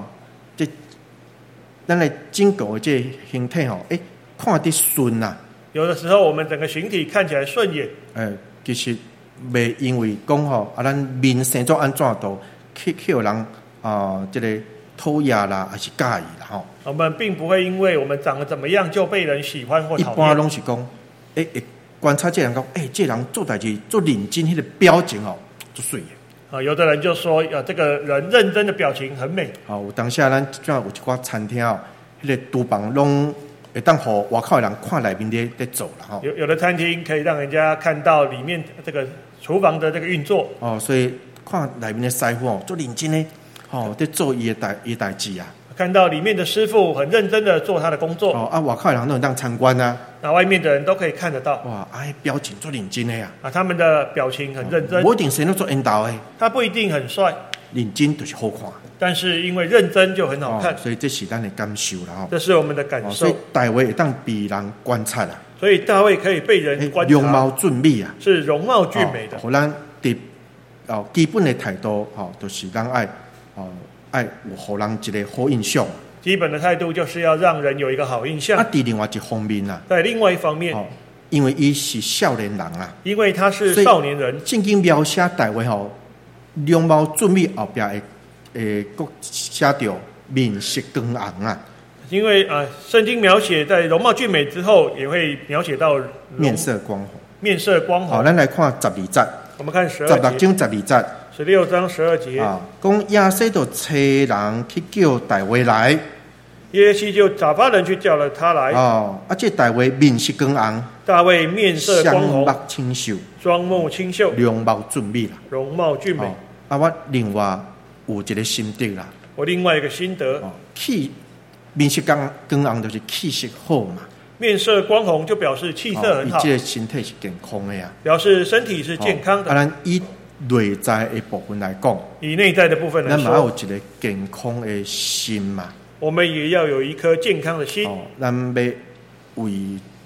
咱的整个的这形体看得顺啊。 有的时候我们整个形体看起来顺眼， 其实袂因为讲咱面生作安怎都去有人这个讨厌啦，还是介意啦我们并不会因为我们长得怎么样就被人喜欢或讨厌。 一般拢是讲观察这人讲这人做代志做认真，迄个表情做水的有的人就说这个人认真的表情很美有当下咱有一寡餐厅迄个厨房拢会当互外口的人看内面在做啦有的餐厅可以让人家看到里面这个厨房的这个运作所以看内面的师傅做认真的在做伊的代志啊。 看到里面的师傅很认真的做他的工作外口的人都能当参观啊， 那外面的人都可以看得到表情做认真的他们的表情很认真， 不一定谁能做引导的， 他不一定很帅， 认真就是好看， 但是因为认真就很好看所以这是咱的感受啦这是我们的感受所以大卫会当被人观察啦， 所以大卫可以被人观察， 容貌俊美啊， 是容貌俊美的， 互咱的基本的态度就是咱爱有互人一个好印象。 基本的态度就是要让人有一个好印象。 在另外一方面在另外一方面， 因为伊是少年人啊， 因为他是少年人， 圣经描写大卫容貌俊美后边会写到面色光红啊。 因为圣经描写在容貌俊美之后，也会描写到面色光红。 面色光红。 咱来看12节。 我们看 16章12节。 16章12节讲亚西就找人去叫大卫来， 耶西就打发人去叫了他来。 这大卫面色光红， 大卫面色光红， 双目清秀， 双目清秀， 容貌俊美啦， 容貌俊美。 我另外有一个心得啦， 我另外一个心得， 面色光红就是气色好嘛。 面色光红就表示气色很好， 这个身体是健康的呀， 表示身体是健康的。 咱以内在的部分来讲， 以内在的部分来说， 咱嘛有一个健康的心嘛。 我们也要有一颗健康的心。 咱要为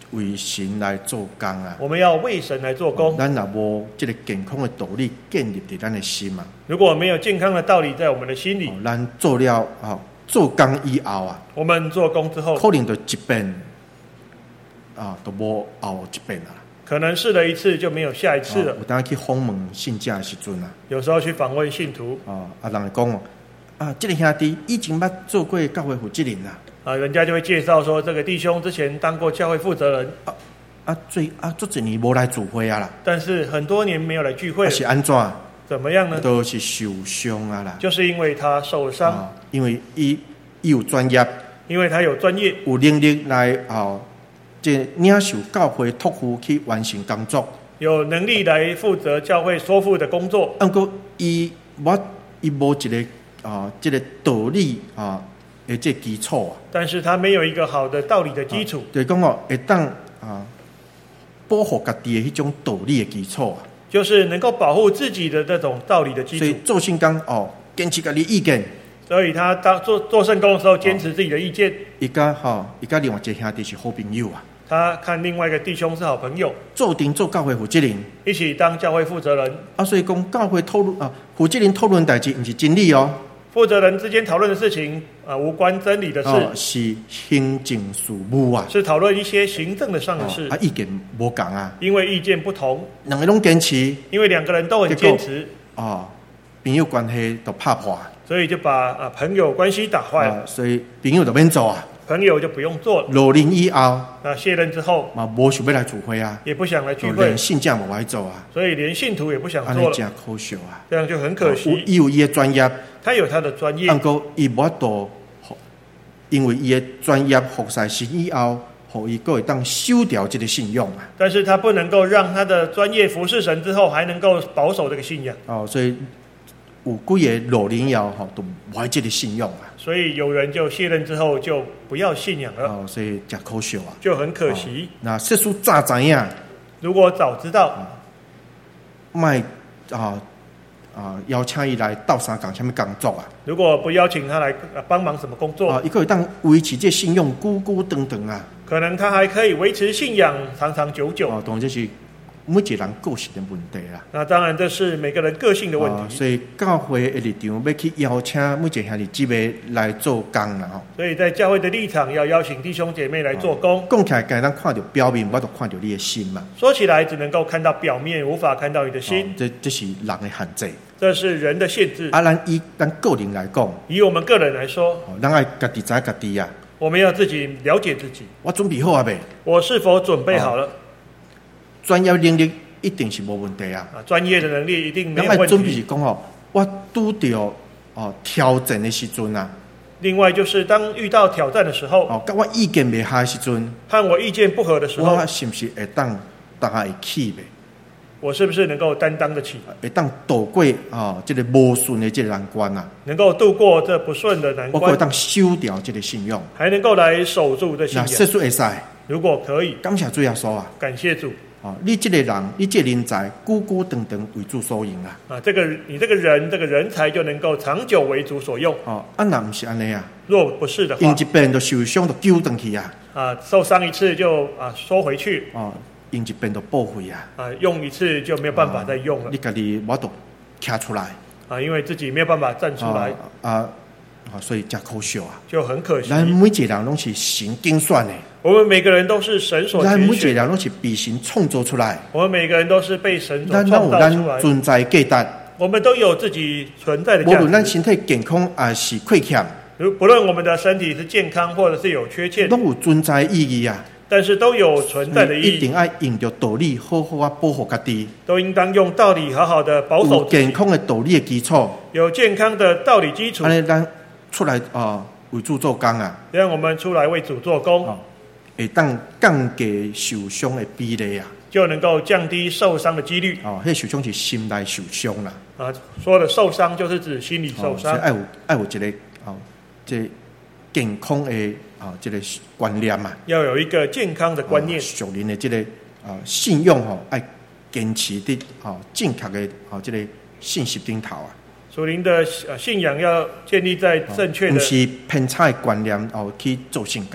为神来做工啊。 我们要为神来做工。 咱若无这个健康的道理建立伫咱的心啊， 如果没有健康的道理在我们的心里， 咱做了做工以后啊， 我们做工之后， 可能就一遍都无后一遍啊。 可能试了一次就没有下一次了。 有当去访问信者的时阵啊， 有时候去访问信徒人会讲这个兄弟以前捌做过教会负责人啊， 人家就会介绍说这个弟兄之前当过教会负责人足一年无来聚会啊啦， 但是很多年没有来聚会了， 是安怎？ 怎么样呢？ 都是受伤啊啦， 就是因为他受伤， 因为伊有专业， 因为他有专业， 有能力来这领受教会托付去完成工作， 有能力来负责教会所负的工作。 不过伊无一个这个道理的这基础啊， 但是他没有一个好的道理的基础， 就是讲会当保护家己的迄种道理的基础啊， 就是能够保护自己的这种道理的基础。 所以做圣工坚持家己意见。 所以他做圣工的时候，坚持自己的意见。 伊甲另外一个兄弟是好朋友啊。 他看另外一个弟兄是好朋友， 做教会负责人， 一起当教会负责人。 所以讲教会讨论负责人讨论代志，不是真理哦。 负责人之间讨论的事情无关真理的事， 是行政事务啊， 是讨论一些行政的上的事。 意见无同啊， 因为意见不同， 两个拢坚持， 因为两个人都很坚持， 朋友关系都拍破， 所以就把朋友关系打坏了。 所以朋友就免做啊， 朋友就不用做了。 落任以后， 卸任之后， 无想要来聚会啊， 也不想来聚会， 连信者无爱做啊， 所以连信徒也不想做了， 真可惜啊， 这样就很可惜。 伊有伊的专业， 他有他的专业， 不过伊无法度，因为伊的专业服侍神以后，互伊个会当收掉这个信用啊。 但是他不能够让他的专业服侍神之后，还能够保守这个信仰。 所以有几个落任以后都无爱这个信用啊。 所以有人就卸任之后就不要信仰了， 所以真可惜啊， 就很可惜。 那世俗早知影， 如果早知道， 卖邀请伊来斗相共什么工作啊？ 如果不邀请他来帮忙什么工作， 伊可以当维持这信用久久长长啊。 可能他还可以维持信仰长长久久。 当然这是每一个人个性的问题啦。 那当然这是每个人个性的问题。 所以教会的立场要去邀请每一个兄弟姊妹来做工啦。 所以在教会的立场要邀请弟兄姐妹来做工。 讲起来，该咱看到表面，我都看到你的心嘛。 说起来只能够看到表面，无法看到你的心。 这是人的限制。 这是人的限制。 咱个人来讲， 以我们个人来说， 咱爱家己知家己啊。 我们要自己了解自己。 我准备好啊未？我是否准备好了？ 专业能力一定是无问题啊。 专业的能力一定没有问题。 准备是讲我拄到挑战的时阵啊。 另外就是当遇到挑战的时候， 跟我意见袂合的时阵， 和我意见不合的时候， 我是不是会当会起呗？ 我是不是能够担当得起？ 会当度过这个无顺的这个难关啊？ 能够度过这不顺的难关， 我可以当收掉这个信用， 还能够来守住这信仰。 那世俗会使， 如果可以， 感谢主耶稣啊！ 感谢主。 你这个人，你这个人才，久久长长为主所用啊！ 你这个人才就能够长久为主所用。 那不是安尼啊？ 若不是的话， 因一遍就受伤就丢回去啊！ 受伤一次就收回去。 用一遍就报废啊！ 用一次就没有办法再用了。 你家己我都站出来因为自己没有办法站出来所以真可惜啊！ 就很可惜。 咱每一个人都是神精选的， 我们每个人都是神所拣选。 咱每一个人都是被神创造出来， 我们每个人都是被神所创造出来。 存在价值， 我们都有自己存在的价值。 无论咱身体健康还是亏欠， 不论我们的身体是健康或者是有缺陷， 都有存在意义啊！ 但是都有存在的意义， 一定要用着道理，好好啊保护家己。 都应当用道理好好的保守自己。 有健康的道理的基础， 有健康的道理基础。 安尼咱出来为主做工啊！ 让我们出来为主做工， 会当降低受伤的比例啊， 就能够降低受伤的几率。 迄受伤是心内受伤啦。 说的受伤就是指心理受伤。 爱有一个这健康的这个观念嘛， 要有一个健康的观念。 属灵的这个信用爱坚持的正确的这个信息顶头啊。 属灵的信仰要建立在正确的， 不是偏差的观念去做圣工啊。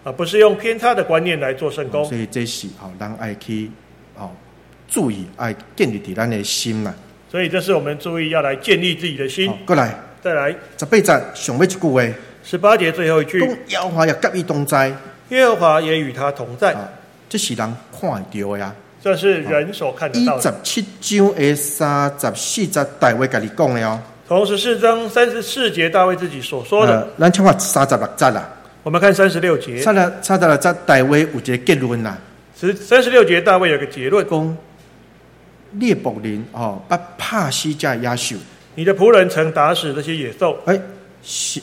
不是用偏差的观念来做圣工。 所以这是人爱去注意，爱建立伫咱的心啦。 所以这是我们注意要来建立自己的心。 过来， 再来 18节上尾一句话 ，18节最后一句， 讲耶和华也甲伊同在， 耶和华也与他同在。 这是人看得到的呀。 这是人所看得到的。 27章的34节，大卫家己讲的哦。 从14章34节大卫自己所说的。 咱请看36节啦。 我们看36节。 36节大卫有一个结论啦。 36节大卫有个结论， 讲列伯人捌拍死这野兽。 你的仆人曾打死这些野兽。 是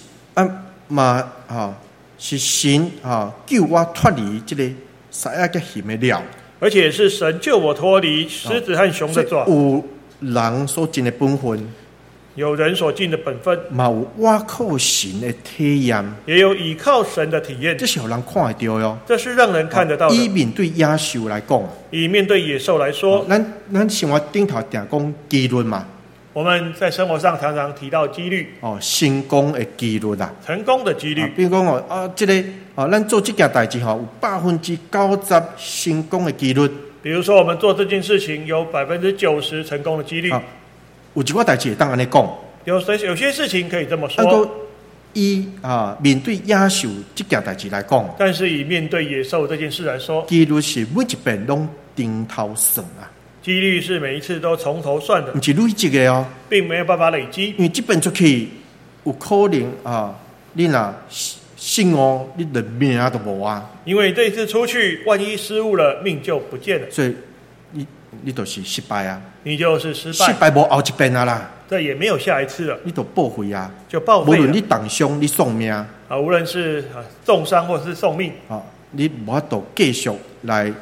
是神救我脱离这个狮子跟熊的了。 而且是神救我脱离狮子和熊的爪。 有人所尽的本分， 有人所尽的本分， 嘛有倚靠神的体验， 也有倚靠神的体验。 这是有人看得到哟。 这是让人看得到的。 以面对野兽来讲， 以面对野兽来说， 咱生活顶头定讲纪律嘛。 我们在生活上常常提到纪律， 成功的纪律啦， 成功的纪律。 比如讲这个咱做这件代志有90%成功的纪律。 比如说，我们做这件事情有90%成功的几率。 有一个代志会当安尼讲， 有些事情可以这么说。 以面对野兽这件代志来讲， 但是以面对野兽这件事来说， 纪律是每一遍拢顶头算啊。 几率是每一次都从头算的， 不是累积的哦， 并没有办法累积。 因为这边出去有可能你若失误，你的命都无啊。 因为这一次出去，万一失误了，命就不见了。 所以你就是失败啊， 你就是失败。 失败无后一遍啊啦， 这也没有下一次了， 你就报废啊， 就报废了。 无论你重伤，你送命无论是重伤或是送命你无法度继续来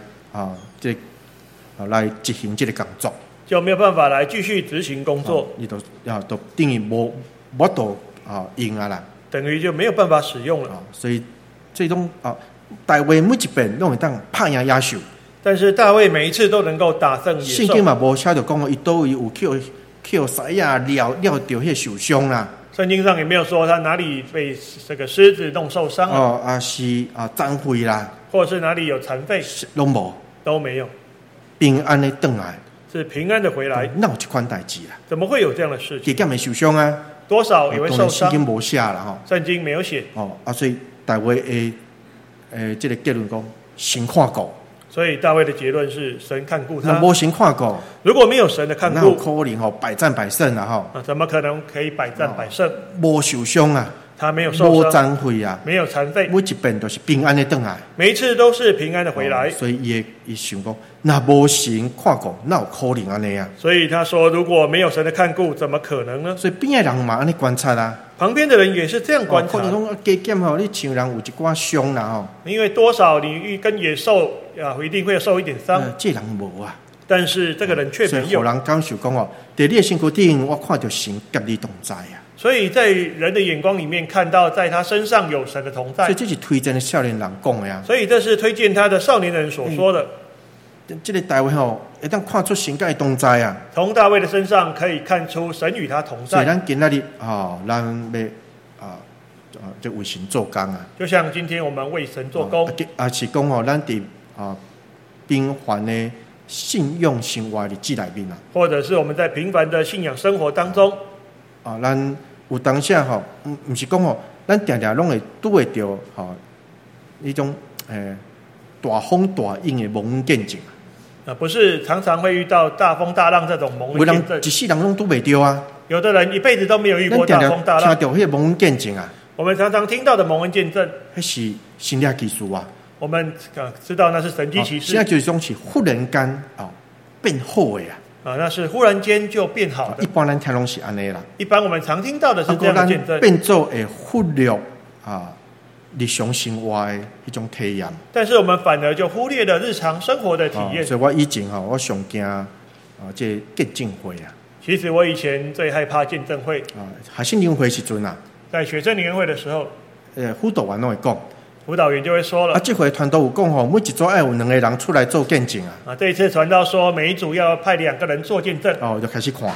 来执行这个工作， 就没有办法来继续执行工作。 你都等于无法度用啊啦， 等于就没有办法使用了。 所以这种大卫每一遍拢会当拍赢野兽。 但是大卫每一次都能够打胜野兽。 圣经嘛无写着讲伊倒位有捡狮子了着迄受伤啦。 圣经上也没有说他哪里被这个狮子弄受伤了。 是残废啦， 或者是哪里有残废， 拢无， 都没有。 平安的回来， 是平安的回来。 哪有这款代志啦？ 怎么会有这样的事情？ 加减会受伤啊， 多少也会受伤。 圣经无写啦圣经没有写。 所以大卫这个结论讲神看顾。 所以大卫的结论是神看顾他。 无神看顾， 如果没有神的看顾， 哪有可能百战百胜啊？ 怎么可能可以百战百胜？ 无受伤啊， 他没有受伤， 无残废啊， 没有残废， 每一遍都是平安的回来， 每一次都是平安的回来。 所以伊想讲，那无神看顾，哪有可能安尼啊？ 所以他说，如果没有神的看顾，怎么可能呢？ 所以边的人嘛安尼观察啊。 旁边的人也是这样观察。 可能讲加减你像人有一寡伤啦因为多少你跟野兽一定会受一点伤。 这人无啊， 但是这个人却没有。 所以互人感受讲在你的身躯顶，我看到神甲你同在啊。 所以在人的眼光里面看到，在他身上有神的同在。 所以这是推荐的少年人讲的呀。 所以这是推荐他的少年人所说的。 这个大卫会当看出神甲伊同在啊。 从大卫的身上可以看出神与他同在。 所以咱今仔日咱要就为神做工啊。 就像今天我们为神做工， 是讲咱伫平凡的信用生活日子内面啊， 或者是我们在平凡的信仰生活当中咱有当下不是讲咱常常拢会拄会到迄种大风大影的蒙恩见证不是常常会遇到大风大浪这种蒙恩见证。 一世人拢拄袂到啊。 有的人一辈子都没有遇过大风大浪。 听到迄个蒙恩见证啊， 我们常常听到的蒙恩见证， 迄是神迹奇事啊。 我们知道那是神迹奇事。 现在就是种是忽然间变好的那是忽然间就变好的。 一般咱听拢是安尼啦。 一般我们常听到的是这样的见证。 变做会忽略日常生活的一种体验。 但是我们反而就忽略了日常生活的体验。 所以我以前我上惊这见证会啊。 其实我以前最害怕见证会学生年会时阵在学生年会的时候， 辅导员拢会讲， 辅导员就会说了这回传道有讲每一组要有2个人出来做见证这一次传道说每一组要派2个人做见证就开始看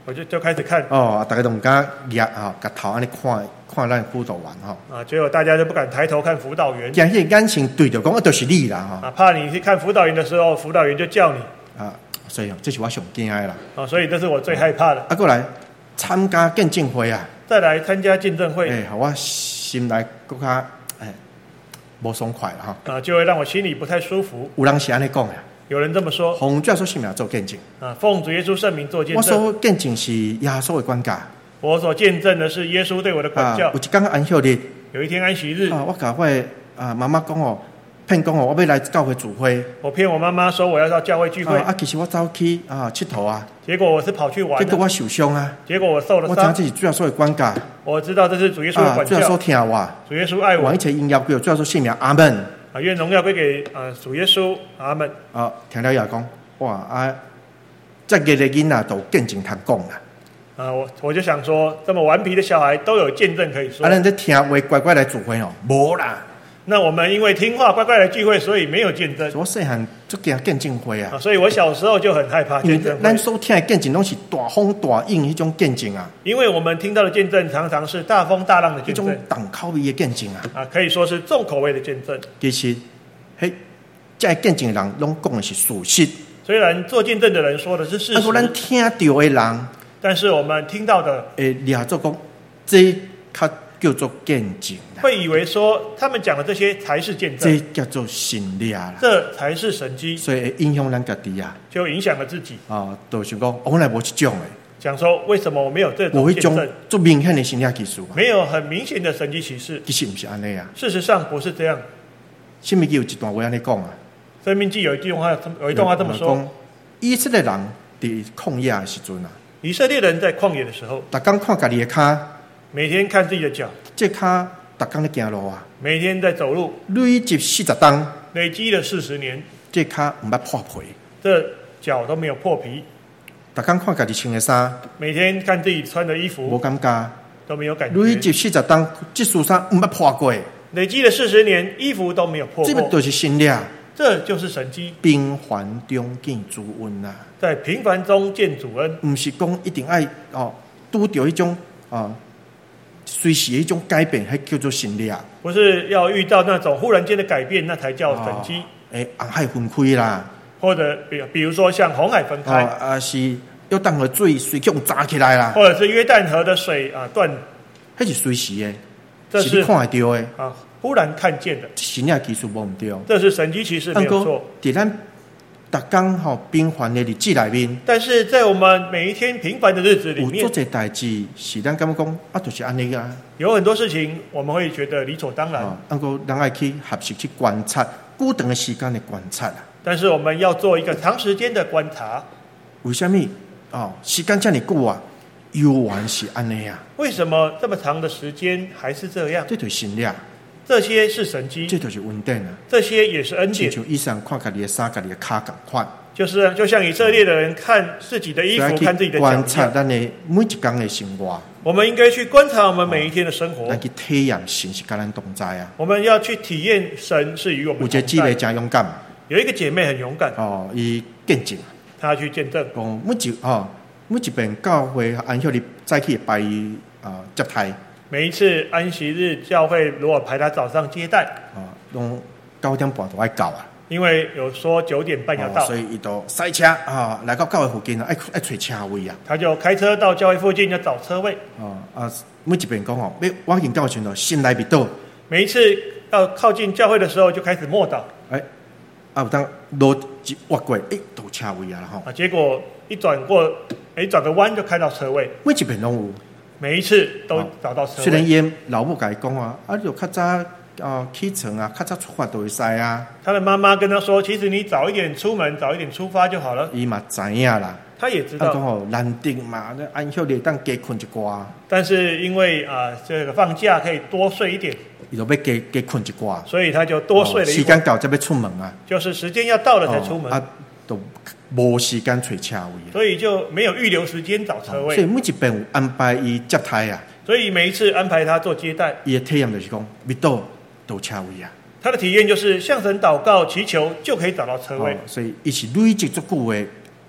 我就开始看哦，大家都唔敢压啊，甲头安尼看咱辅导员吼。 啊，结果大家就不敢抬头看辅导员， 惊迄眼神对着讲，就是你啦吼。 啊，怕你去看辅导员的时候，辅导员就叫你啊，所以这是我上惊的啦。 啊，所以这是我最害怕的。 啊，过来参加见证会啊， 再来参加见证会， 互我心内更加无爽快啦吼。 啊，就会让我心里不太舒服。 有人是安尼讲的， 有人这么说奉主耶稣圣名做见证。 啊，奉主耶稣圣名做见我证。 所见证是耶稣的管教。 我所见证的是耶稣对我的管教。 有一天安息日， 有一天安息日， 我甲我的妈妈讲哦，骗讲哦，我要来教会聚会。 我骗我妈妈说我要到教会聚会。 其实我走去佚佗啊。 结果我是跑去玩。 结果我受伤啊。 结果我受了伤。 我知道这是主耶稣的管教。 我知道这是主耶稣的管教。 主耶稣听我。 主耶稣爱我。 愿一切荣耀归主耶稣圣名，阿门。 愿荣耀归给主耶稣，阿门。 听了也讲，哇这个的囡仔都见证通讲啦。 我就想说，这么顽皮的小孩都有见证可以说。 咱在听话乖乖来聚会哦，无啦。 那我们因为听话乖乖来聚会，所以没有见证。 我细汉就惊见证会啊， 所以我小时候就很害怕见证会。 咱所听的见证拢是大风大影迄种见证啊。 因为我们听到的见证常常是大风大浪的见证， 迄种重口味的见证啊。 可以说是重口味的见证。 其实，这见证的人拢讲的是事实。 虽然做见证的人说的是事实， 咱听到的人， 但是我们听到的， 抓做讲，这较叫做见证， 会以为说他们讲的这些才是见证， 这叫做神力啦， 这才是神迹， 所以会影响咱家己啊， 就影响了自己啊。就想讲，我来无这种的， 讲说为什么我没有这种见证， 做明显的神力技术， 没有很明显的神迹启示， 其实不是安尼啊。 事实上不是这样。 申命记有一段话安尼讲啊， 申命记有一段话这么说： 以色列人在旷野的时阵啊， 以色列人在旷野的时候， 逐天看家己的脚， 每天看自己的脚， 这脚逐天在行路啊， 每天在走路， 累积40天， 累积了40年， 这脚唔捌破皮， 这脚都没有破皮。 逐天看家己穿的衫， 每天看自己穿的衣服， 无感觉， 都没有感觉。 累积40天，这束衫唔捌破过， 累积了40年，衣服都没有破过。 这不就是神力？ 这就是神迹。 平凡中见主恩啊， 在平凡中见主恩， 唔是讲一定爱拄到一种随时一种改变，还叫做神力啊。 不是要遇到那种忽然间的改变，那才叫神迹。 红海分开啦， 或者比如说像红海分开， 是约旦河水水给炸起来啦， 或者是约旦河的水断， 那是随时的， 这是你看得到的忽然看见的。 神力技术无唔对， 这是神迹奇事没有错。 在咱逐天平凡的日子里面， 但是在我们每一天平凡的日子里面， 有做这代志是咱感觉讲就是安尼啊。 有很多事情我们会觉得理所当然， 咱爱去合适去观察，久长的时间的观察啊。 但是我们要做一个长时间的观察。 为什么时间这么久啊？犹原是安尼啊？ 为什么这么长的时间还是这样？ 这就是神力， 这些是神迹， 这就是恩典啊！ 这些也是恩典。 就以上看家己的衫、家己的脚同款， 就像以色列的人看自己的衣服、看自己的脚观察咱的每一天的生活。 我们应该去观察我们每一天的生活， 咱去体验神是跟咱同在啊！ 我们要去体验神是与我们同在。 有一个姊妹真勇敢， 有一个姐妹很勇敢伊见证， 她去见证。 每一遍教会安息日早起拜接待。 每一次安息日，教会如果排他早上接待， 拢9点半就爱到啊。 因为有说9点半要到， 所以伊就塞车来到教会附近爱找车位啊。 他就开车到教会附近要找车位。 每一遍讲我进教会前头心内必倒。每一次要靠近教会的时候就开始默祷。 有当路一挖过，到车位啊吼。 结果一转个弯就开到车位。 每一遍拢有。 每一次都找到车位。 虽然伊老母甲伊讲你就较早起床较早出发就会使啊。 他的妈妈跟他说：“其实你早一点出门，早一点出发就好了。” 伊嘛知影啦， 他也知道。 讲难得嘛，安息日当加困一寡。 但是因为这个放假可以多睡一点， 伊就要加困一寡， 所以他就多睡了一会。 时间到才要出门啊。 就是时间要到了才出门。 都无时间找车位， 所以就没有预留时间找车位。 所以每一遍有安排伊接待啊。 所以每一次安排他做接待， 伊的体验就是讲，必到车位啊。 他的体验就是向神祷告祈求就可以找到车位。 所以伊是累积足久的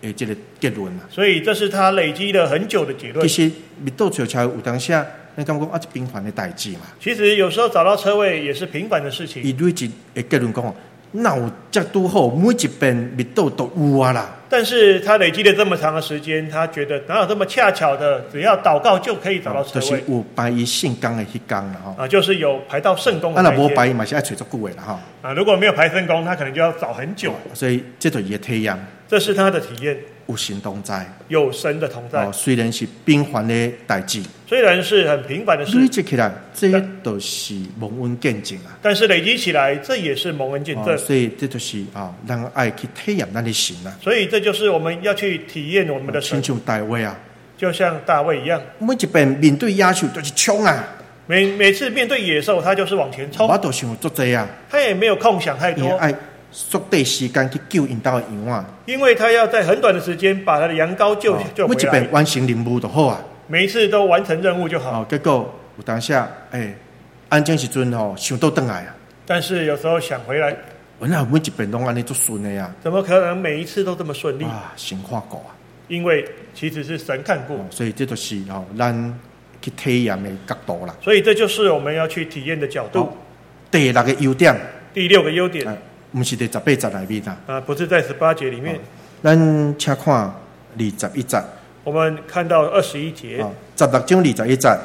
这个结论啊。 所以这是他累积了很久的结论。 其实密道找车有当下，你感觉一平凡的代志嘛。 其实有时候找到车位也是平凡的事情。 伊累积的结论讲，哪有这拄好，每一遍密道都有啊啦。 但是他累积了这么长的时间，他觉得哪有这么恰巧的，只要祷告就可以找到车位。 就是有排伊圣工的迄工啦吼。 就是有排到圣工的那一天。 若无排伊嘛是爱找足久的啦吼。 如果没有排圣工，他可能就要找很久。 所以这就是伊的体验。 这是他的体验。 有神同在， 有神的同在。 虽然是平凡的代志， 虽然是很平凡的事， 累积起来，这都是蒙恩见证啊。 但是累积起来，这也是蒙恩见证。 所以这就是咱爱去体验咱的神啊。 所以这就是我们要去体验我们的神。 亲像大卫啊， 就像大卫一样， 每一遍面对野兽就是冲啊。 每次面对野兽，他就是往前冲。 我都想做这样， 他也没有空想太多。 缩短时间去救因兜的羊啊， 因为他要在很短的时间把他的羊羔救回来。 每一遍完成任务就好啊， 每一次都完成任务就好。 结果有当下安静时阵想倒转来啊。 但是有时候想回来， 我哪每一遍拢安尼做顺的呀？ 怎么可能每一次都这么顺利啊？神看过啊， 因为其实是神看过， 所以这就是咱去体验的角度啦。 所以这就是我们要去体验的角度。 第6个优点， 第6个优点。 不是在18节里面不是在18节里面。 咱请看21节。 我们看到21节。 16章21节。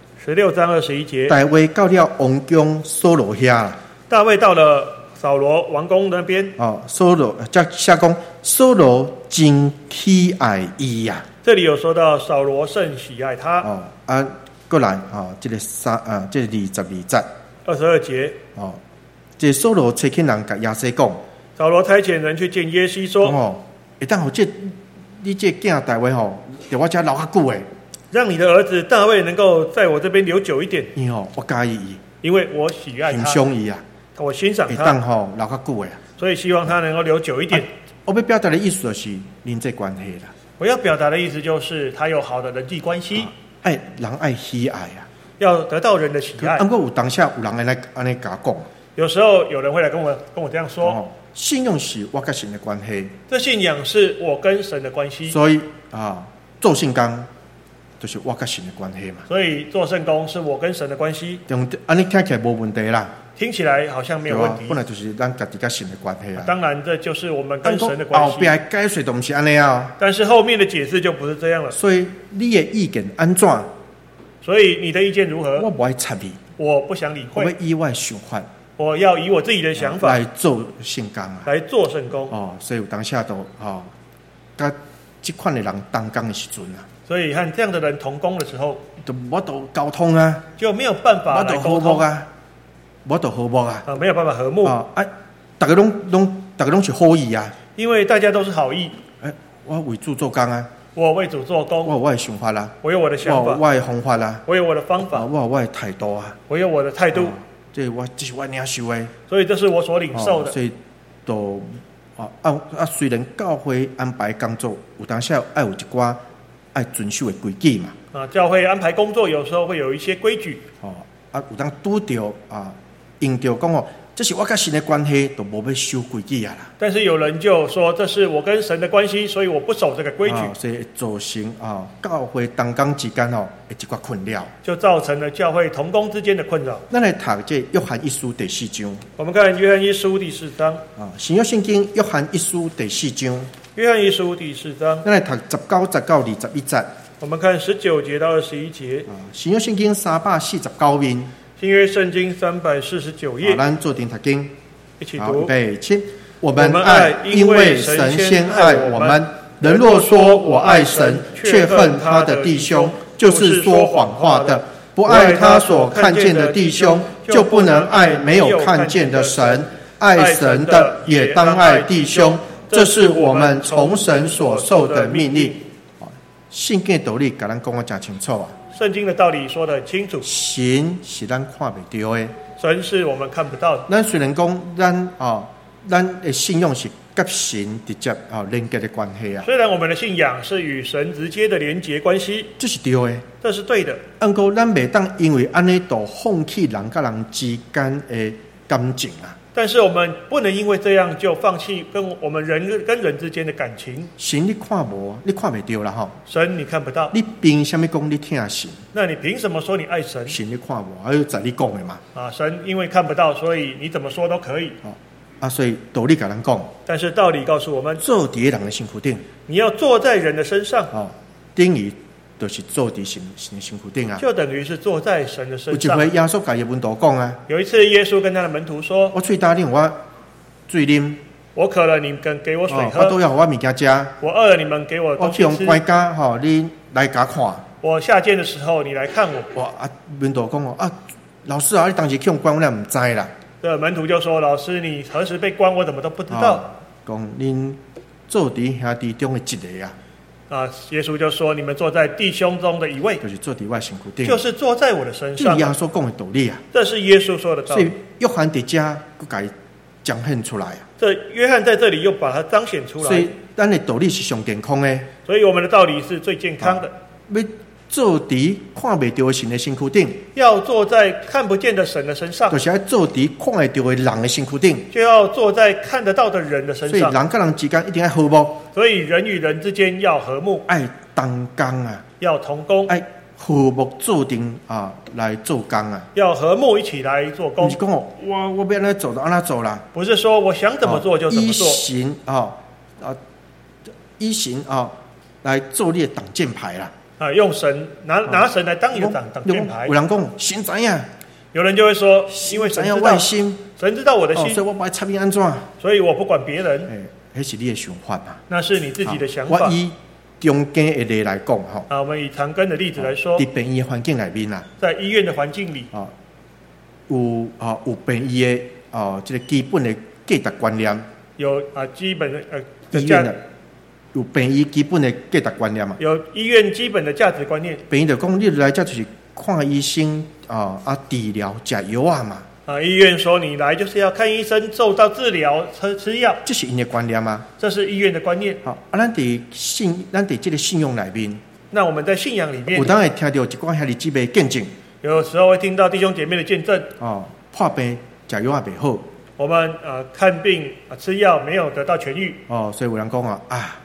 16章21节。 大卫到了王宫扫罗遐。 大卫到了扫罗王宫那边。 扫罗这写讲扫罗真喜爱伊呀。 这里有说到扫罗甚喜爱他。 过来这个这22节。 22节。 这扫罗差遣人甲亚西讲， 扫罗差遣人去见耶西说： 当你这囝大卫在我家留较久诶， 让你的儿子大卫能够在我这边留久一点。 因我介意伊， 因为我喜爱他， 欣赏伊啊， 我欣赏他， 留较久诶， 所以希望他能够留久一点。 我要表达的意思就是人际关系啦。 我要表达的意思就是他有好的人际关系， 人爱喜爱啊， 要得到人的喜爱。 不过有当下有人安尼甲讲。 有时候有人会来跟我这样说， 信用是我跟神的关系。 这信仰是我跟神的关系。 所以做圣工就是我跟神的关系嘛。 所以做圣工是我跟神的关系。 安尼听起来无问题啦。 听起来好像没有问题。 本来就是咱家己跟神的关系啊。 当然，这就是我们跟神的关系。 后边解释都不是安尼啊。 但是后面的解释就不是这样了。 所以你的意见安怎？ 所以你的意见如何？ 我不爱插你， 我不想理会。 我以我的想法。 我要以我自己的想法来做圣工啊， 来做圣工。 所以有当下都跟这款的人同工的时阵啊， 所以和这样的人同工的时候， 都无得沟通啊， 就没有办法来沟通啊，无得和睦啊， 没有办法和睦啊， 大家拢是好意啊， 因为大家都是好意。 我为主做工啊， 我为主做工， 我有我的想法啦， 我有我的想法， 我的方法啦， 我有我的方法， 我有我的态度啊， 我有我的态度。 这是我领受的， 所以这是我所领受的。 所以都虽然教会安排工作，有当时爱有一寡爱遵守的规矩嘛。 教会安排工作有时候会有一些规矩。 有当拄着用着讲这是我跟神的关系，都无要守规矩啊啦。 但是有人就说这是我跟神的关系，所以我不守这个规矩， 所以造成教会同工之间一寡困扰， 就造成了教会同工之间的困扰。 咱来读这约翰一书第4章。 我们看约翰一书第4章。 新约圣经约翰一书第4章。 约翰一书第4章。 咱来读19节到21节。 我们看19节到21节。 新约圣经349面。 新约圣经349页。 咱做点读经， 一起读。 预备起。我们爱，因为神先爱我们。人若说我爱神，却恨他的弟兄，就是说谎话的。不爱他所看见的弟兄，就不能爱没有看见的神。爱神的也当爱弟兄，这是我们从神所受的命令。圣经的道理，甲咱讲得真清楚啊。 圣经的道理说得很清楚， 神是咱看不到的， 神是我们看不到的。 咱虽然讲咱的信仰是跟神直接连接的关系啊。 虽然我们的信仰是与神直接的连结关系， 这是对的， 这是对的。 不过咱袂当因为安尼就放弃人甲人之间的感情啊。 但是我们不能因为这样就放弃跟我们人跟人之间的感情。 神你看无，你看袂到啦吼。 神你看不到， 你凭什么讲你听神？ 那你凭什么说你爱神？ 神你看无，还有在你讲的嘛。 神因为看不到，所以你怎么说都可以。 所以道理甲人讲， 但是道理告诉我们， 坐伫人的身躯顶， 你要坐在人的身上， 等于就是坐伫神的身躯顶啊。 就等于是坐在神的身有一上。 回耶稣甲伊门徒讲啊， 有一次耶稣跟他的门徒说：“ 我喙干，你用我水啉； 我渴了，你们给我水喝； 我都要我物件食； 我饿了，你们给我我去用东西吃。 关家你来甲看。 我下监的时候，你来看我。” 门徒讲老师啊，你当时去用关，我俩唔知啦。 这门徒就说：“老师，你何时被关？我怎么都不知道。” 讲恁做伫兄弟中的一个啊。 耶稣就说：“你们坐在弟兄中的一位， 就是坐伫我身躯顶， 就是坐在我的身这上。” 耶稣讲的道理啊。 这是耶稣说的道理。 所以约翰伫遮佮甲伊彰显出来啊。 这约翰在这里又把它彰显出来。 所以咱的道理是上健康的。 所以我们的道理是最健康的。 要坐伫看袂到的神的身躯顶， 要坐在看不见的神的身上， 就是要坐伫看会到的人的身躯顶， 就要坐在看得到的人的身上。 所以人跟人之间一定要和睦。 所以人与人之间要和睦， 爱同工啊， 要同工， 爱和睦做定来做工啊。 要和睦一起来做工。 不是讲我要安怎做就安怎做啦。 不是说我想怎么做就怎么做。 依神来做你的挡箭牌啦。 用神拿神来当你的挡箭牌。 有人讲神知影， 有人就会说，因为神知道心， 神知道我的心， 所以我不爱插你安怎， 所以我不管别人。 那是你的想法嘛？ 那是你自己的想法。 我以中间的例来讲我们以长庚的例子来说， 在病院的环境里面在医院的环境里有病院的这个基本的价值观念， 有基本的医院有病院基本的价值观念嘛？ 有医院基本的价值观念。 病院就讲你来这就是看医生治疗吃药嘛。 医院说你来就是要看医生，受到治疗，吃药， 这是因的观念吗？ 这是医院的观念。 咱在这个信用里面， 那我们在信仰里面， 有当会听到一寡兄弟姊妹见证， 有时候会听到弟兄姐妹的见证。 破病吃药也不好， 我们看病吃药没有得到痊愈。 所以有人讲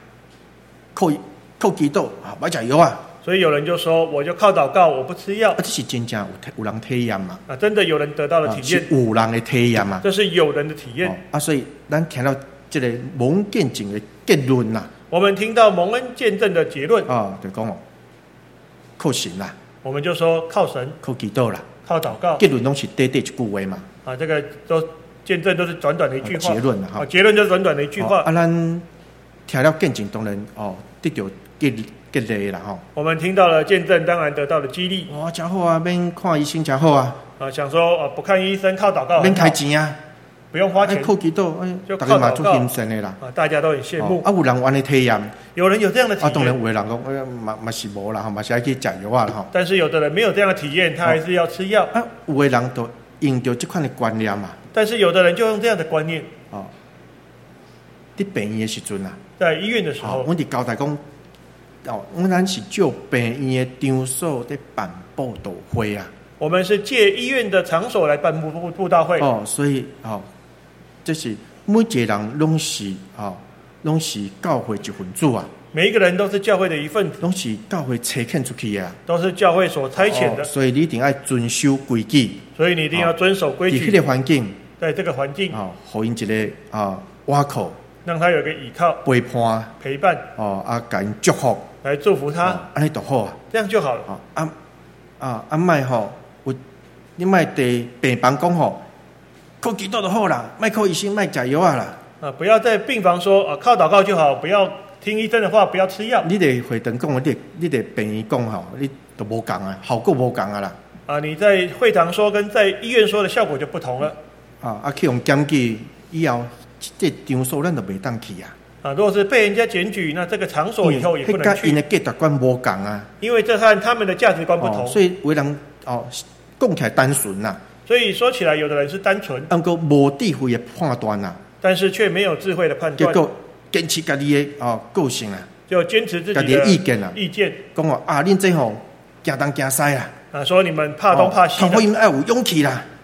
靠祈祷不吃药啊。 所以有人就说，我就靠祷告，我不吃药。 这是真正有人体验嘛？ 真的有人得到了体验， 是有人的体验嘛？ 这是有人的体验。 所以咱听到这个蒙见证的结论啦， 我们听到蒙恩见证的结论就讲靠神啦， 我们就说靠神， 靠祈祷啦， 靠祷告。 结论都是短一句话嘛。 这个都见证都是短短的一句话。 结论结论就是短短的一句话。 咱听了见证，当然得到激励啦我们听到了见证，当然得到了激励。 真好啊，免看医生真好啊。 想说不看医生，靠祷告， 免开钱啊， 不用花钱， 靠祈祷， 就靠祷告。 欣赏的啦。 大家都很羡慕。 有人有安尼体验， 有人有这样的体验。 当然有的人讲，嘛是无啦，嘛是爱去吃药啊啦。 但是有的人没有这样的体验，他还是要吃药。 有的人都用到这款的观念嘛。 但是有的人就用这样的观念。 在病院的时阵在医院的时候， 我哋交代讲，咱是就病院的场所在办布道会啊。 我们是借医院的场所来办布道会。 所以这是每一个人拢是教会一份子啊。 每一个人都是教会的一份子， 拢是教会差遣出去啊， 都是教会所差遣的。 所以你一定要遵守规矩。 所以你一定要遵守规矩。 在这个环境， 在这个环境给因一个倚靠， 让他有个依靠、 陪伴、 陪伴给因祝福， 来祝福他， 安尼就好啊。 这样就好了。 卖你卖在病房讲靠祈祷就好啦，卖靠医生，卖吃药啊啦。 不要在病房说靠祷告就好，不要听医生的话，不要吃药。 你在会堂讲，你在病院讲你都无共啊，效果无共啊啦。 你在会堂说跟在医院说的效果就不同了。 去用检举以后，这场所咱就袂当去啊。 如果是被人家检举，那这个场所以后也不能去。 因的价值观无共啊， 因为这和他们的价值观不同。 所以有人讲起来单纯啦。 所以说起来，有的人是单纯， 不过无智慧的判断啦， 但是却没有智慧的判断， 结果坚持家己的个性啊， 就坚持自己的意见啊， 讲恁这惊东惊西啦， 说你们怕东怕西的， 传福音要有勇气啦，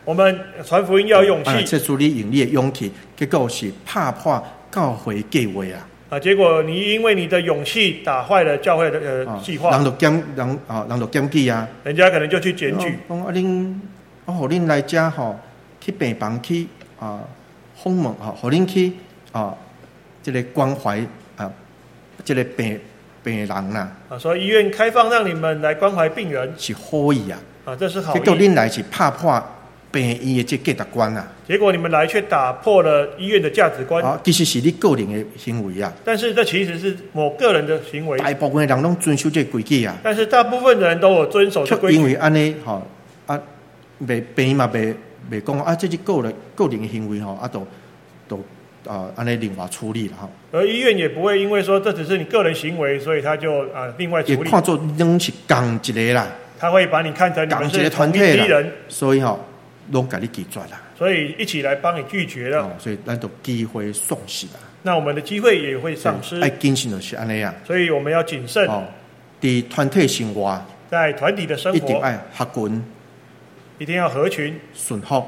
我们传福音要勇气这主你用你的勇气，结果是拍破教会计划啊！ 结果你因为你的勇气打坏了教会的计划， 人就检举啊， 人家可能就去检举。 讲恁，我互恁来遮去病房去访问互恁去这个关怀这个病人啦。 所以医院开放让你们来关怀病人是好意啊！ 这是好意。 结果恁来是拍破病院的这价值观啊！ 结果你们来却打破了医院的价值观。 其实是你个人的行为啊。但是这其实是某个人的行为。 大部分的人拢遵守这规矩啊。 但是大部分的人都有遵守这规矩。 因为安尼病院嘛袂讲这是个人的行为都安尼另外处理了而医院也不会因为说这只是你个人行为，所以他就另外处理。 也看作拢是同一个啦。 他会把你看成你们是同一批人， 所以拢甲你拒绝啦。 所以一起来帮你拒绝了。 所以咱就机会丧失啦。 那我们的机会也会丧失。 爱谨慎就是安尼啊。 所以我们要谨慎。 在团体生活， 在团体的生活一定爱合群， 一定要合群、 顺服、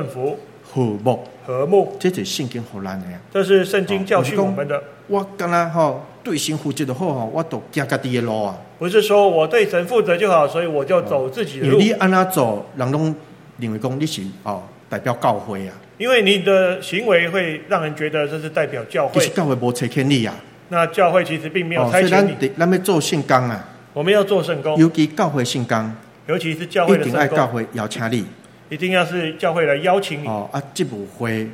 和睦， 这就是圣经给咱的。 这是圣经教训我们的。 我敢若对神负责就好我都行家己的路啊。 不是说我对神负责就好，所以我就走自己的路。 你安那做，人拢认为讲你是代表教会啊。 因为你的行为会让人觉得这是代表教会。 其实教会无差遣你啊。 那教会其实并没有差遣你。 所以咱要做圣工啊。 我们要做圣工， 尤其教会圣工， 尤其是教会的圣工， 一定爱教会邀请你。 一定要是教会来邀请你。 职务会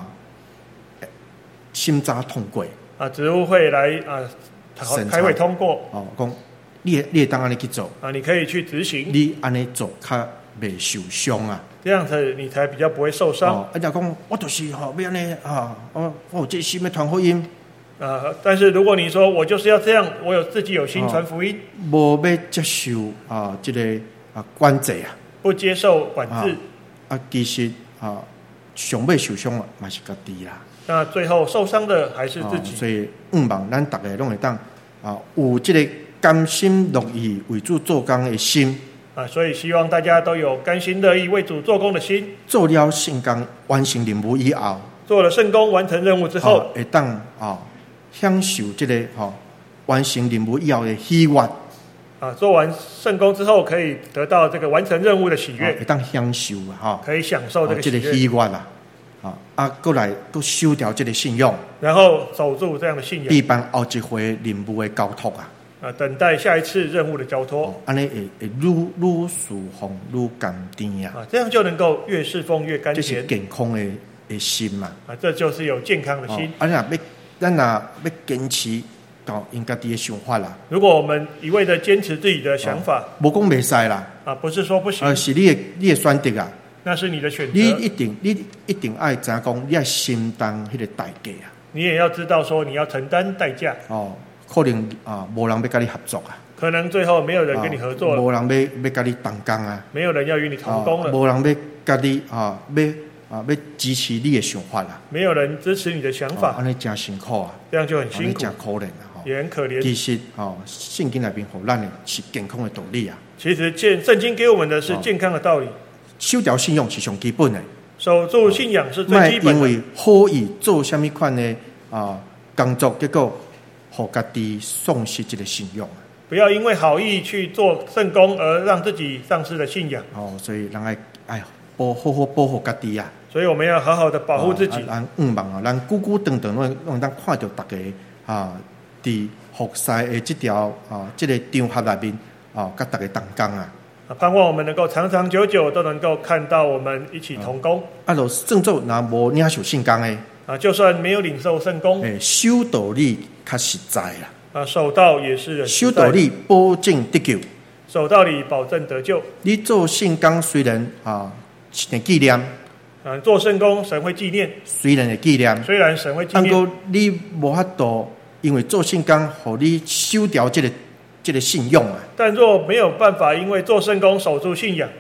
审查通过。 职务会来开会通过。 讲你会当安尼去做。 你可以去执行。 你安尼做较袂受伤啊。 这样子你才比较不会受伤。 就讲我就是要安尼我有这心要传福音。 但是如果你说我就是要这样，我自己有心传福音， 无要接受这个管制啊， 不接受管制其实上尾受伤嘛是家己啦。 那最后受伤的还是自己。 所以望咱大家拢会当有这个甘心乐意为主做工的心所以希望大家都有甘心乐意为主做工的心。 做了圣工完成任务以后， 做了圣工完成任务之后， 会当享受这个完成任务以后的喜悦。 做完圣工之后，可以得到这个完成任务的喜悦， 会当享受可以享受这个喜悦啦。过来都收掉这个信用， 然后守住这样的信仰， 避办后一回任务的交托等待下一次任务的交托。 安尼会愈侍奉愈甘甜这样就能够越侍奉越甘甜。 这是健康的心嘛。 这就是有健康的心。 咱若要坚持到因家己的想法啦。 如果我们一味的坚持自己的想法， 无讲袂使啦。 不是说不行。 是你的选择啊。 那是你的选择。 你一定爱知影讲，你要承担迄个代价啊。 你也要知道说你要承担代价。 可能无人要跟你合作啊。 可能最后没有人跟你合作了。 无人要跟你同工啊。 没有人要与你同工了。 无人要跟你要支持你的想法啦。 没有人支持你的想法。 安尼真辛苦啊。 这样就很辛苦。 真可怜啊。 也很可怜。 其实圣经内面给咱的是健康的道理啊。 其实圣经给我们的是健康的道理。守条信用是上基本的。 守住信仰是最基本的。 因为好意做什么款的工作，结果让家己丧失这个信用。 不要因为好意去做圣工而让自己丧失了信仰。 所以人爱好好保护家己啊。 所以我们要好好的保护自己。 咱望咱久久长长拢当看到大家伫服侍的这条这个场合内面甲大家同工啊。 盼望我们能够长长久久都能够看到我们一起同工。 就正做若无领受圣工的就算没有领受圣工， 守道理较实在啦。 守道也是守道理保证得救。 守道理保证得救。 你做圣工虽然神纪念， 做圣工神会纪念， 虽然会纪念， 虽然神会纪念， 不过你无法度，因为做圣工，互你守掉这个信用啊。 但若没有办法，因为做圣工守住信仰，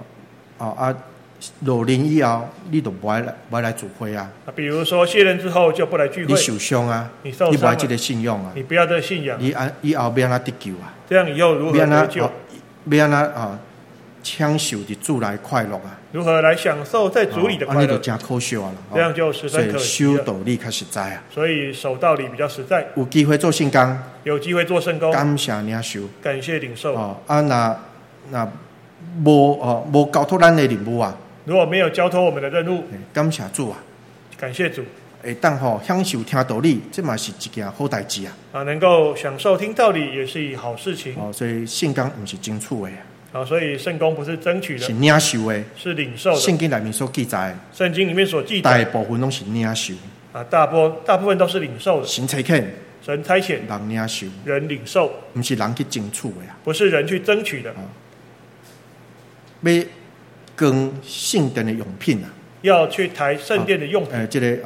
落任以后，你就不爱来聚会啊。 比如说卸任之后就不来聚会， 你受伤啊， 你受伤了， 你不爱这个信用啊， 你不要这个信仰， 你以后要安怎得救啊？ 这样以后如何得救？ 要安怎享受的主来快乐啊！ 如何来享受在主里的快乐？ 安尼就真可惜啊了。 这样就十分可惜所以了。 修道理较实在啊。 所以守道理比较实在， 有机会做圣工， 有机会做圣工， 感谢领受。 感谢领受。 那无交托咱的任务啊， 如果没有交托我们的任务， 感谢主啊！ 感谢主。 会当享受听道理，这嘛是一件好代志啊！ 能够享受听道理也是一好事情。 所以圣工不是争取的所以圣工不是争取的， 是领受的， 是领受的。 圣经里面所记载， 圣经里面所记载， 大部分都是领受大部分都是领受的。 神差遣， 神差遣， 人领受， 人领受， 不是人去争取的不是人去争取的。 要跟圣殿的用品啊， 要去抬圣殿的用品。 这个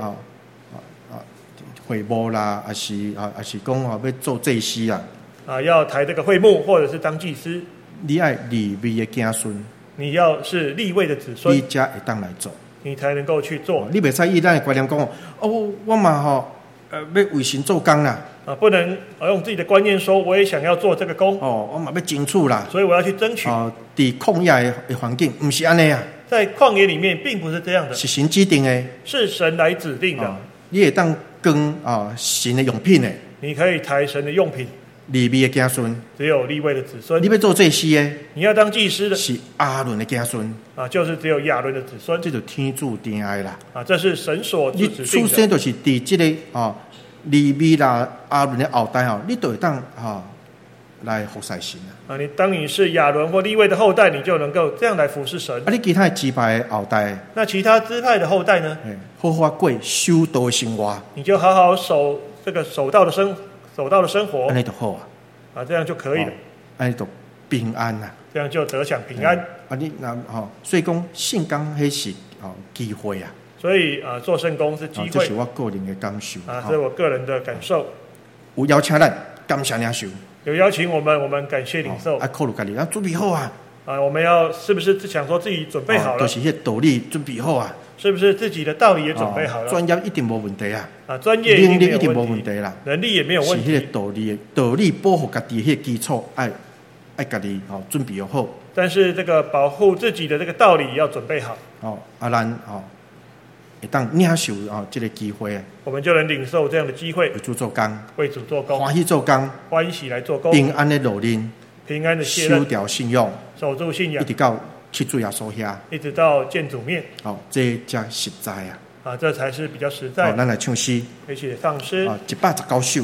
会幕啦，还是讲要做祭司啊。 要抬这个会幕，或者是当祭司。 你要利未的子孙， 你要是利未的子孙， 你才会当来做， 你才能够去做。 你袂使以咱的观念讲，我嘛要为神做工啦。 不能用自己的观念说，我也想要做这个工。 我嘛要争取啦， 所以我要去争取。 在旷野的环境，不是安尼啊。 在旷野里面，并不是这样的， 是神指定的， 是神来指定的。 你会当跟神的用品的， 你可以抬神的用品。 利未的子孙， 只有利未的子孙。 你要做祭司的， 你要当祭司的， 是亚伦的子孙就是只有亚伦的子孙。 这就天主定的啦。 这是神所指定的。 你出生就是伫这个利未啦亚伦的后代你就会当来服侍神啊。 当你是亚伦或利未的后代，你就能够这样来服侍神。 你其他支派的后代， 那其他支派的后代呢？ 好好过修道的生活， 你就好好守道的生活， 安尼就好这样就可以了。 安尼就平安啊， 这样就得享平安。 你所以讲圣工迄是机会啊。 所以做圣工是机会。 这是我个人的感受这是我个人的感受。 有邀请咱感谢领受， 有邀请我们感谢领受。 考虑家己，准备好啊。 我们要是不是想说自己准备好了？ 就是迄道理准备好啊。 是不是自己的道理也准备好了？ 专业一定无问题啊。 专业能力一定无问题啦。 能力也没有问题。 是迄个道理保护家己迄个基础，爱家己准备好。 但是这个保护自己的这个道理要准备好。 咱会当领受这个机会， 我们就能领受这样的机会， 为主做工， 为主做工， 欢喜做工， 欢喜来做工， 平安的路人， 平安的卸任， 守掉信用， 守住信仰， 一直到去主耶稣遐， 一直到见主面。 这才实在啊！ 这才是比较实在。 咱来唱诗， 一起唱诗。 119首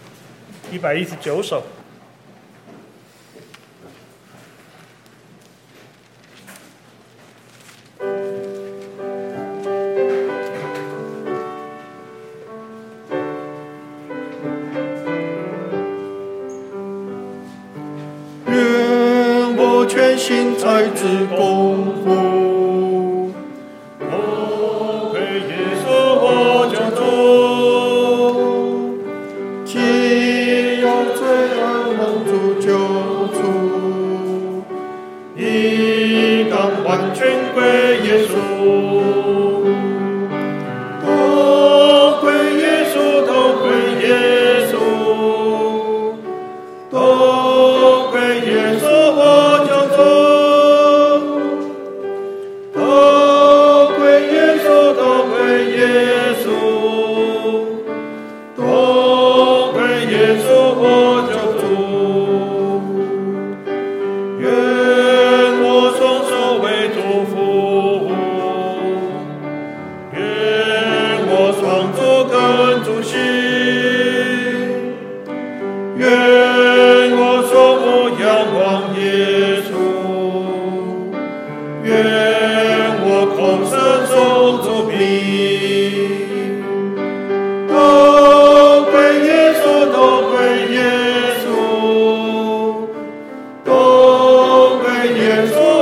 ，119首。 全心才知功夫， 亏耶稣我救主， 岂有罪而蒙主救赎？应当完全归耶稣，都归耶稣，都归耶稣，都归耶稣我救主。耶稣。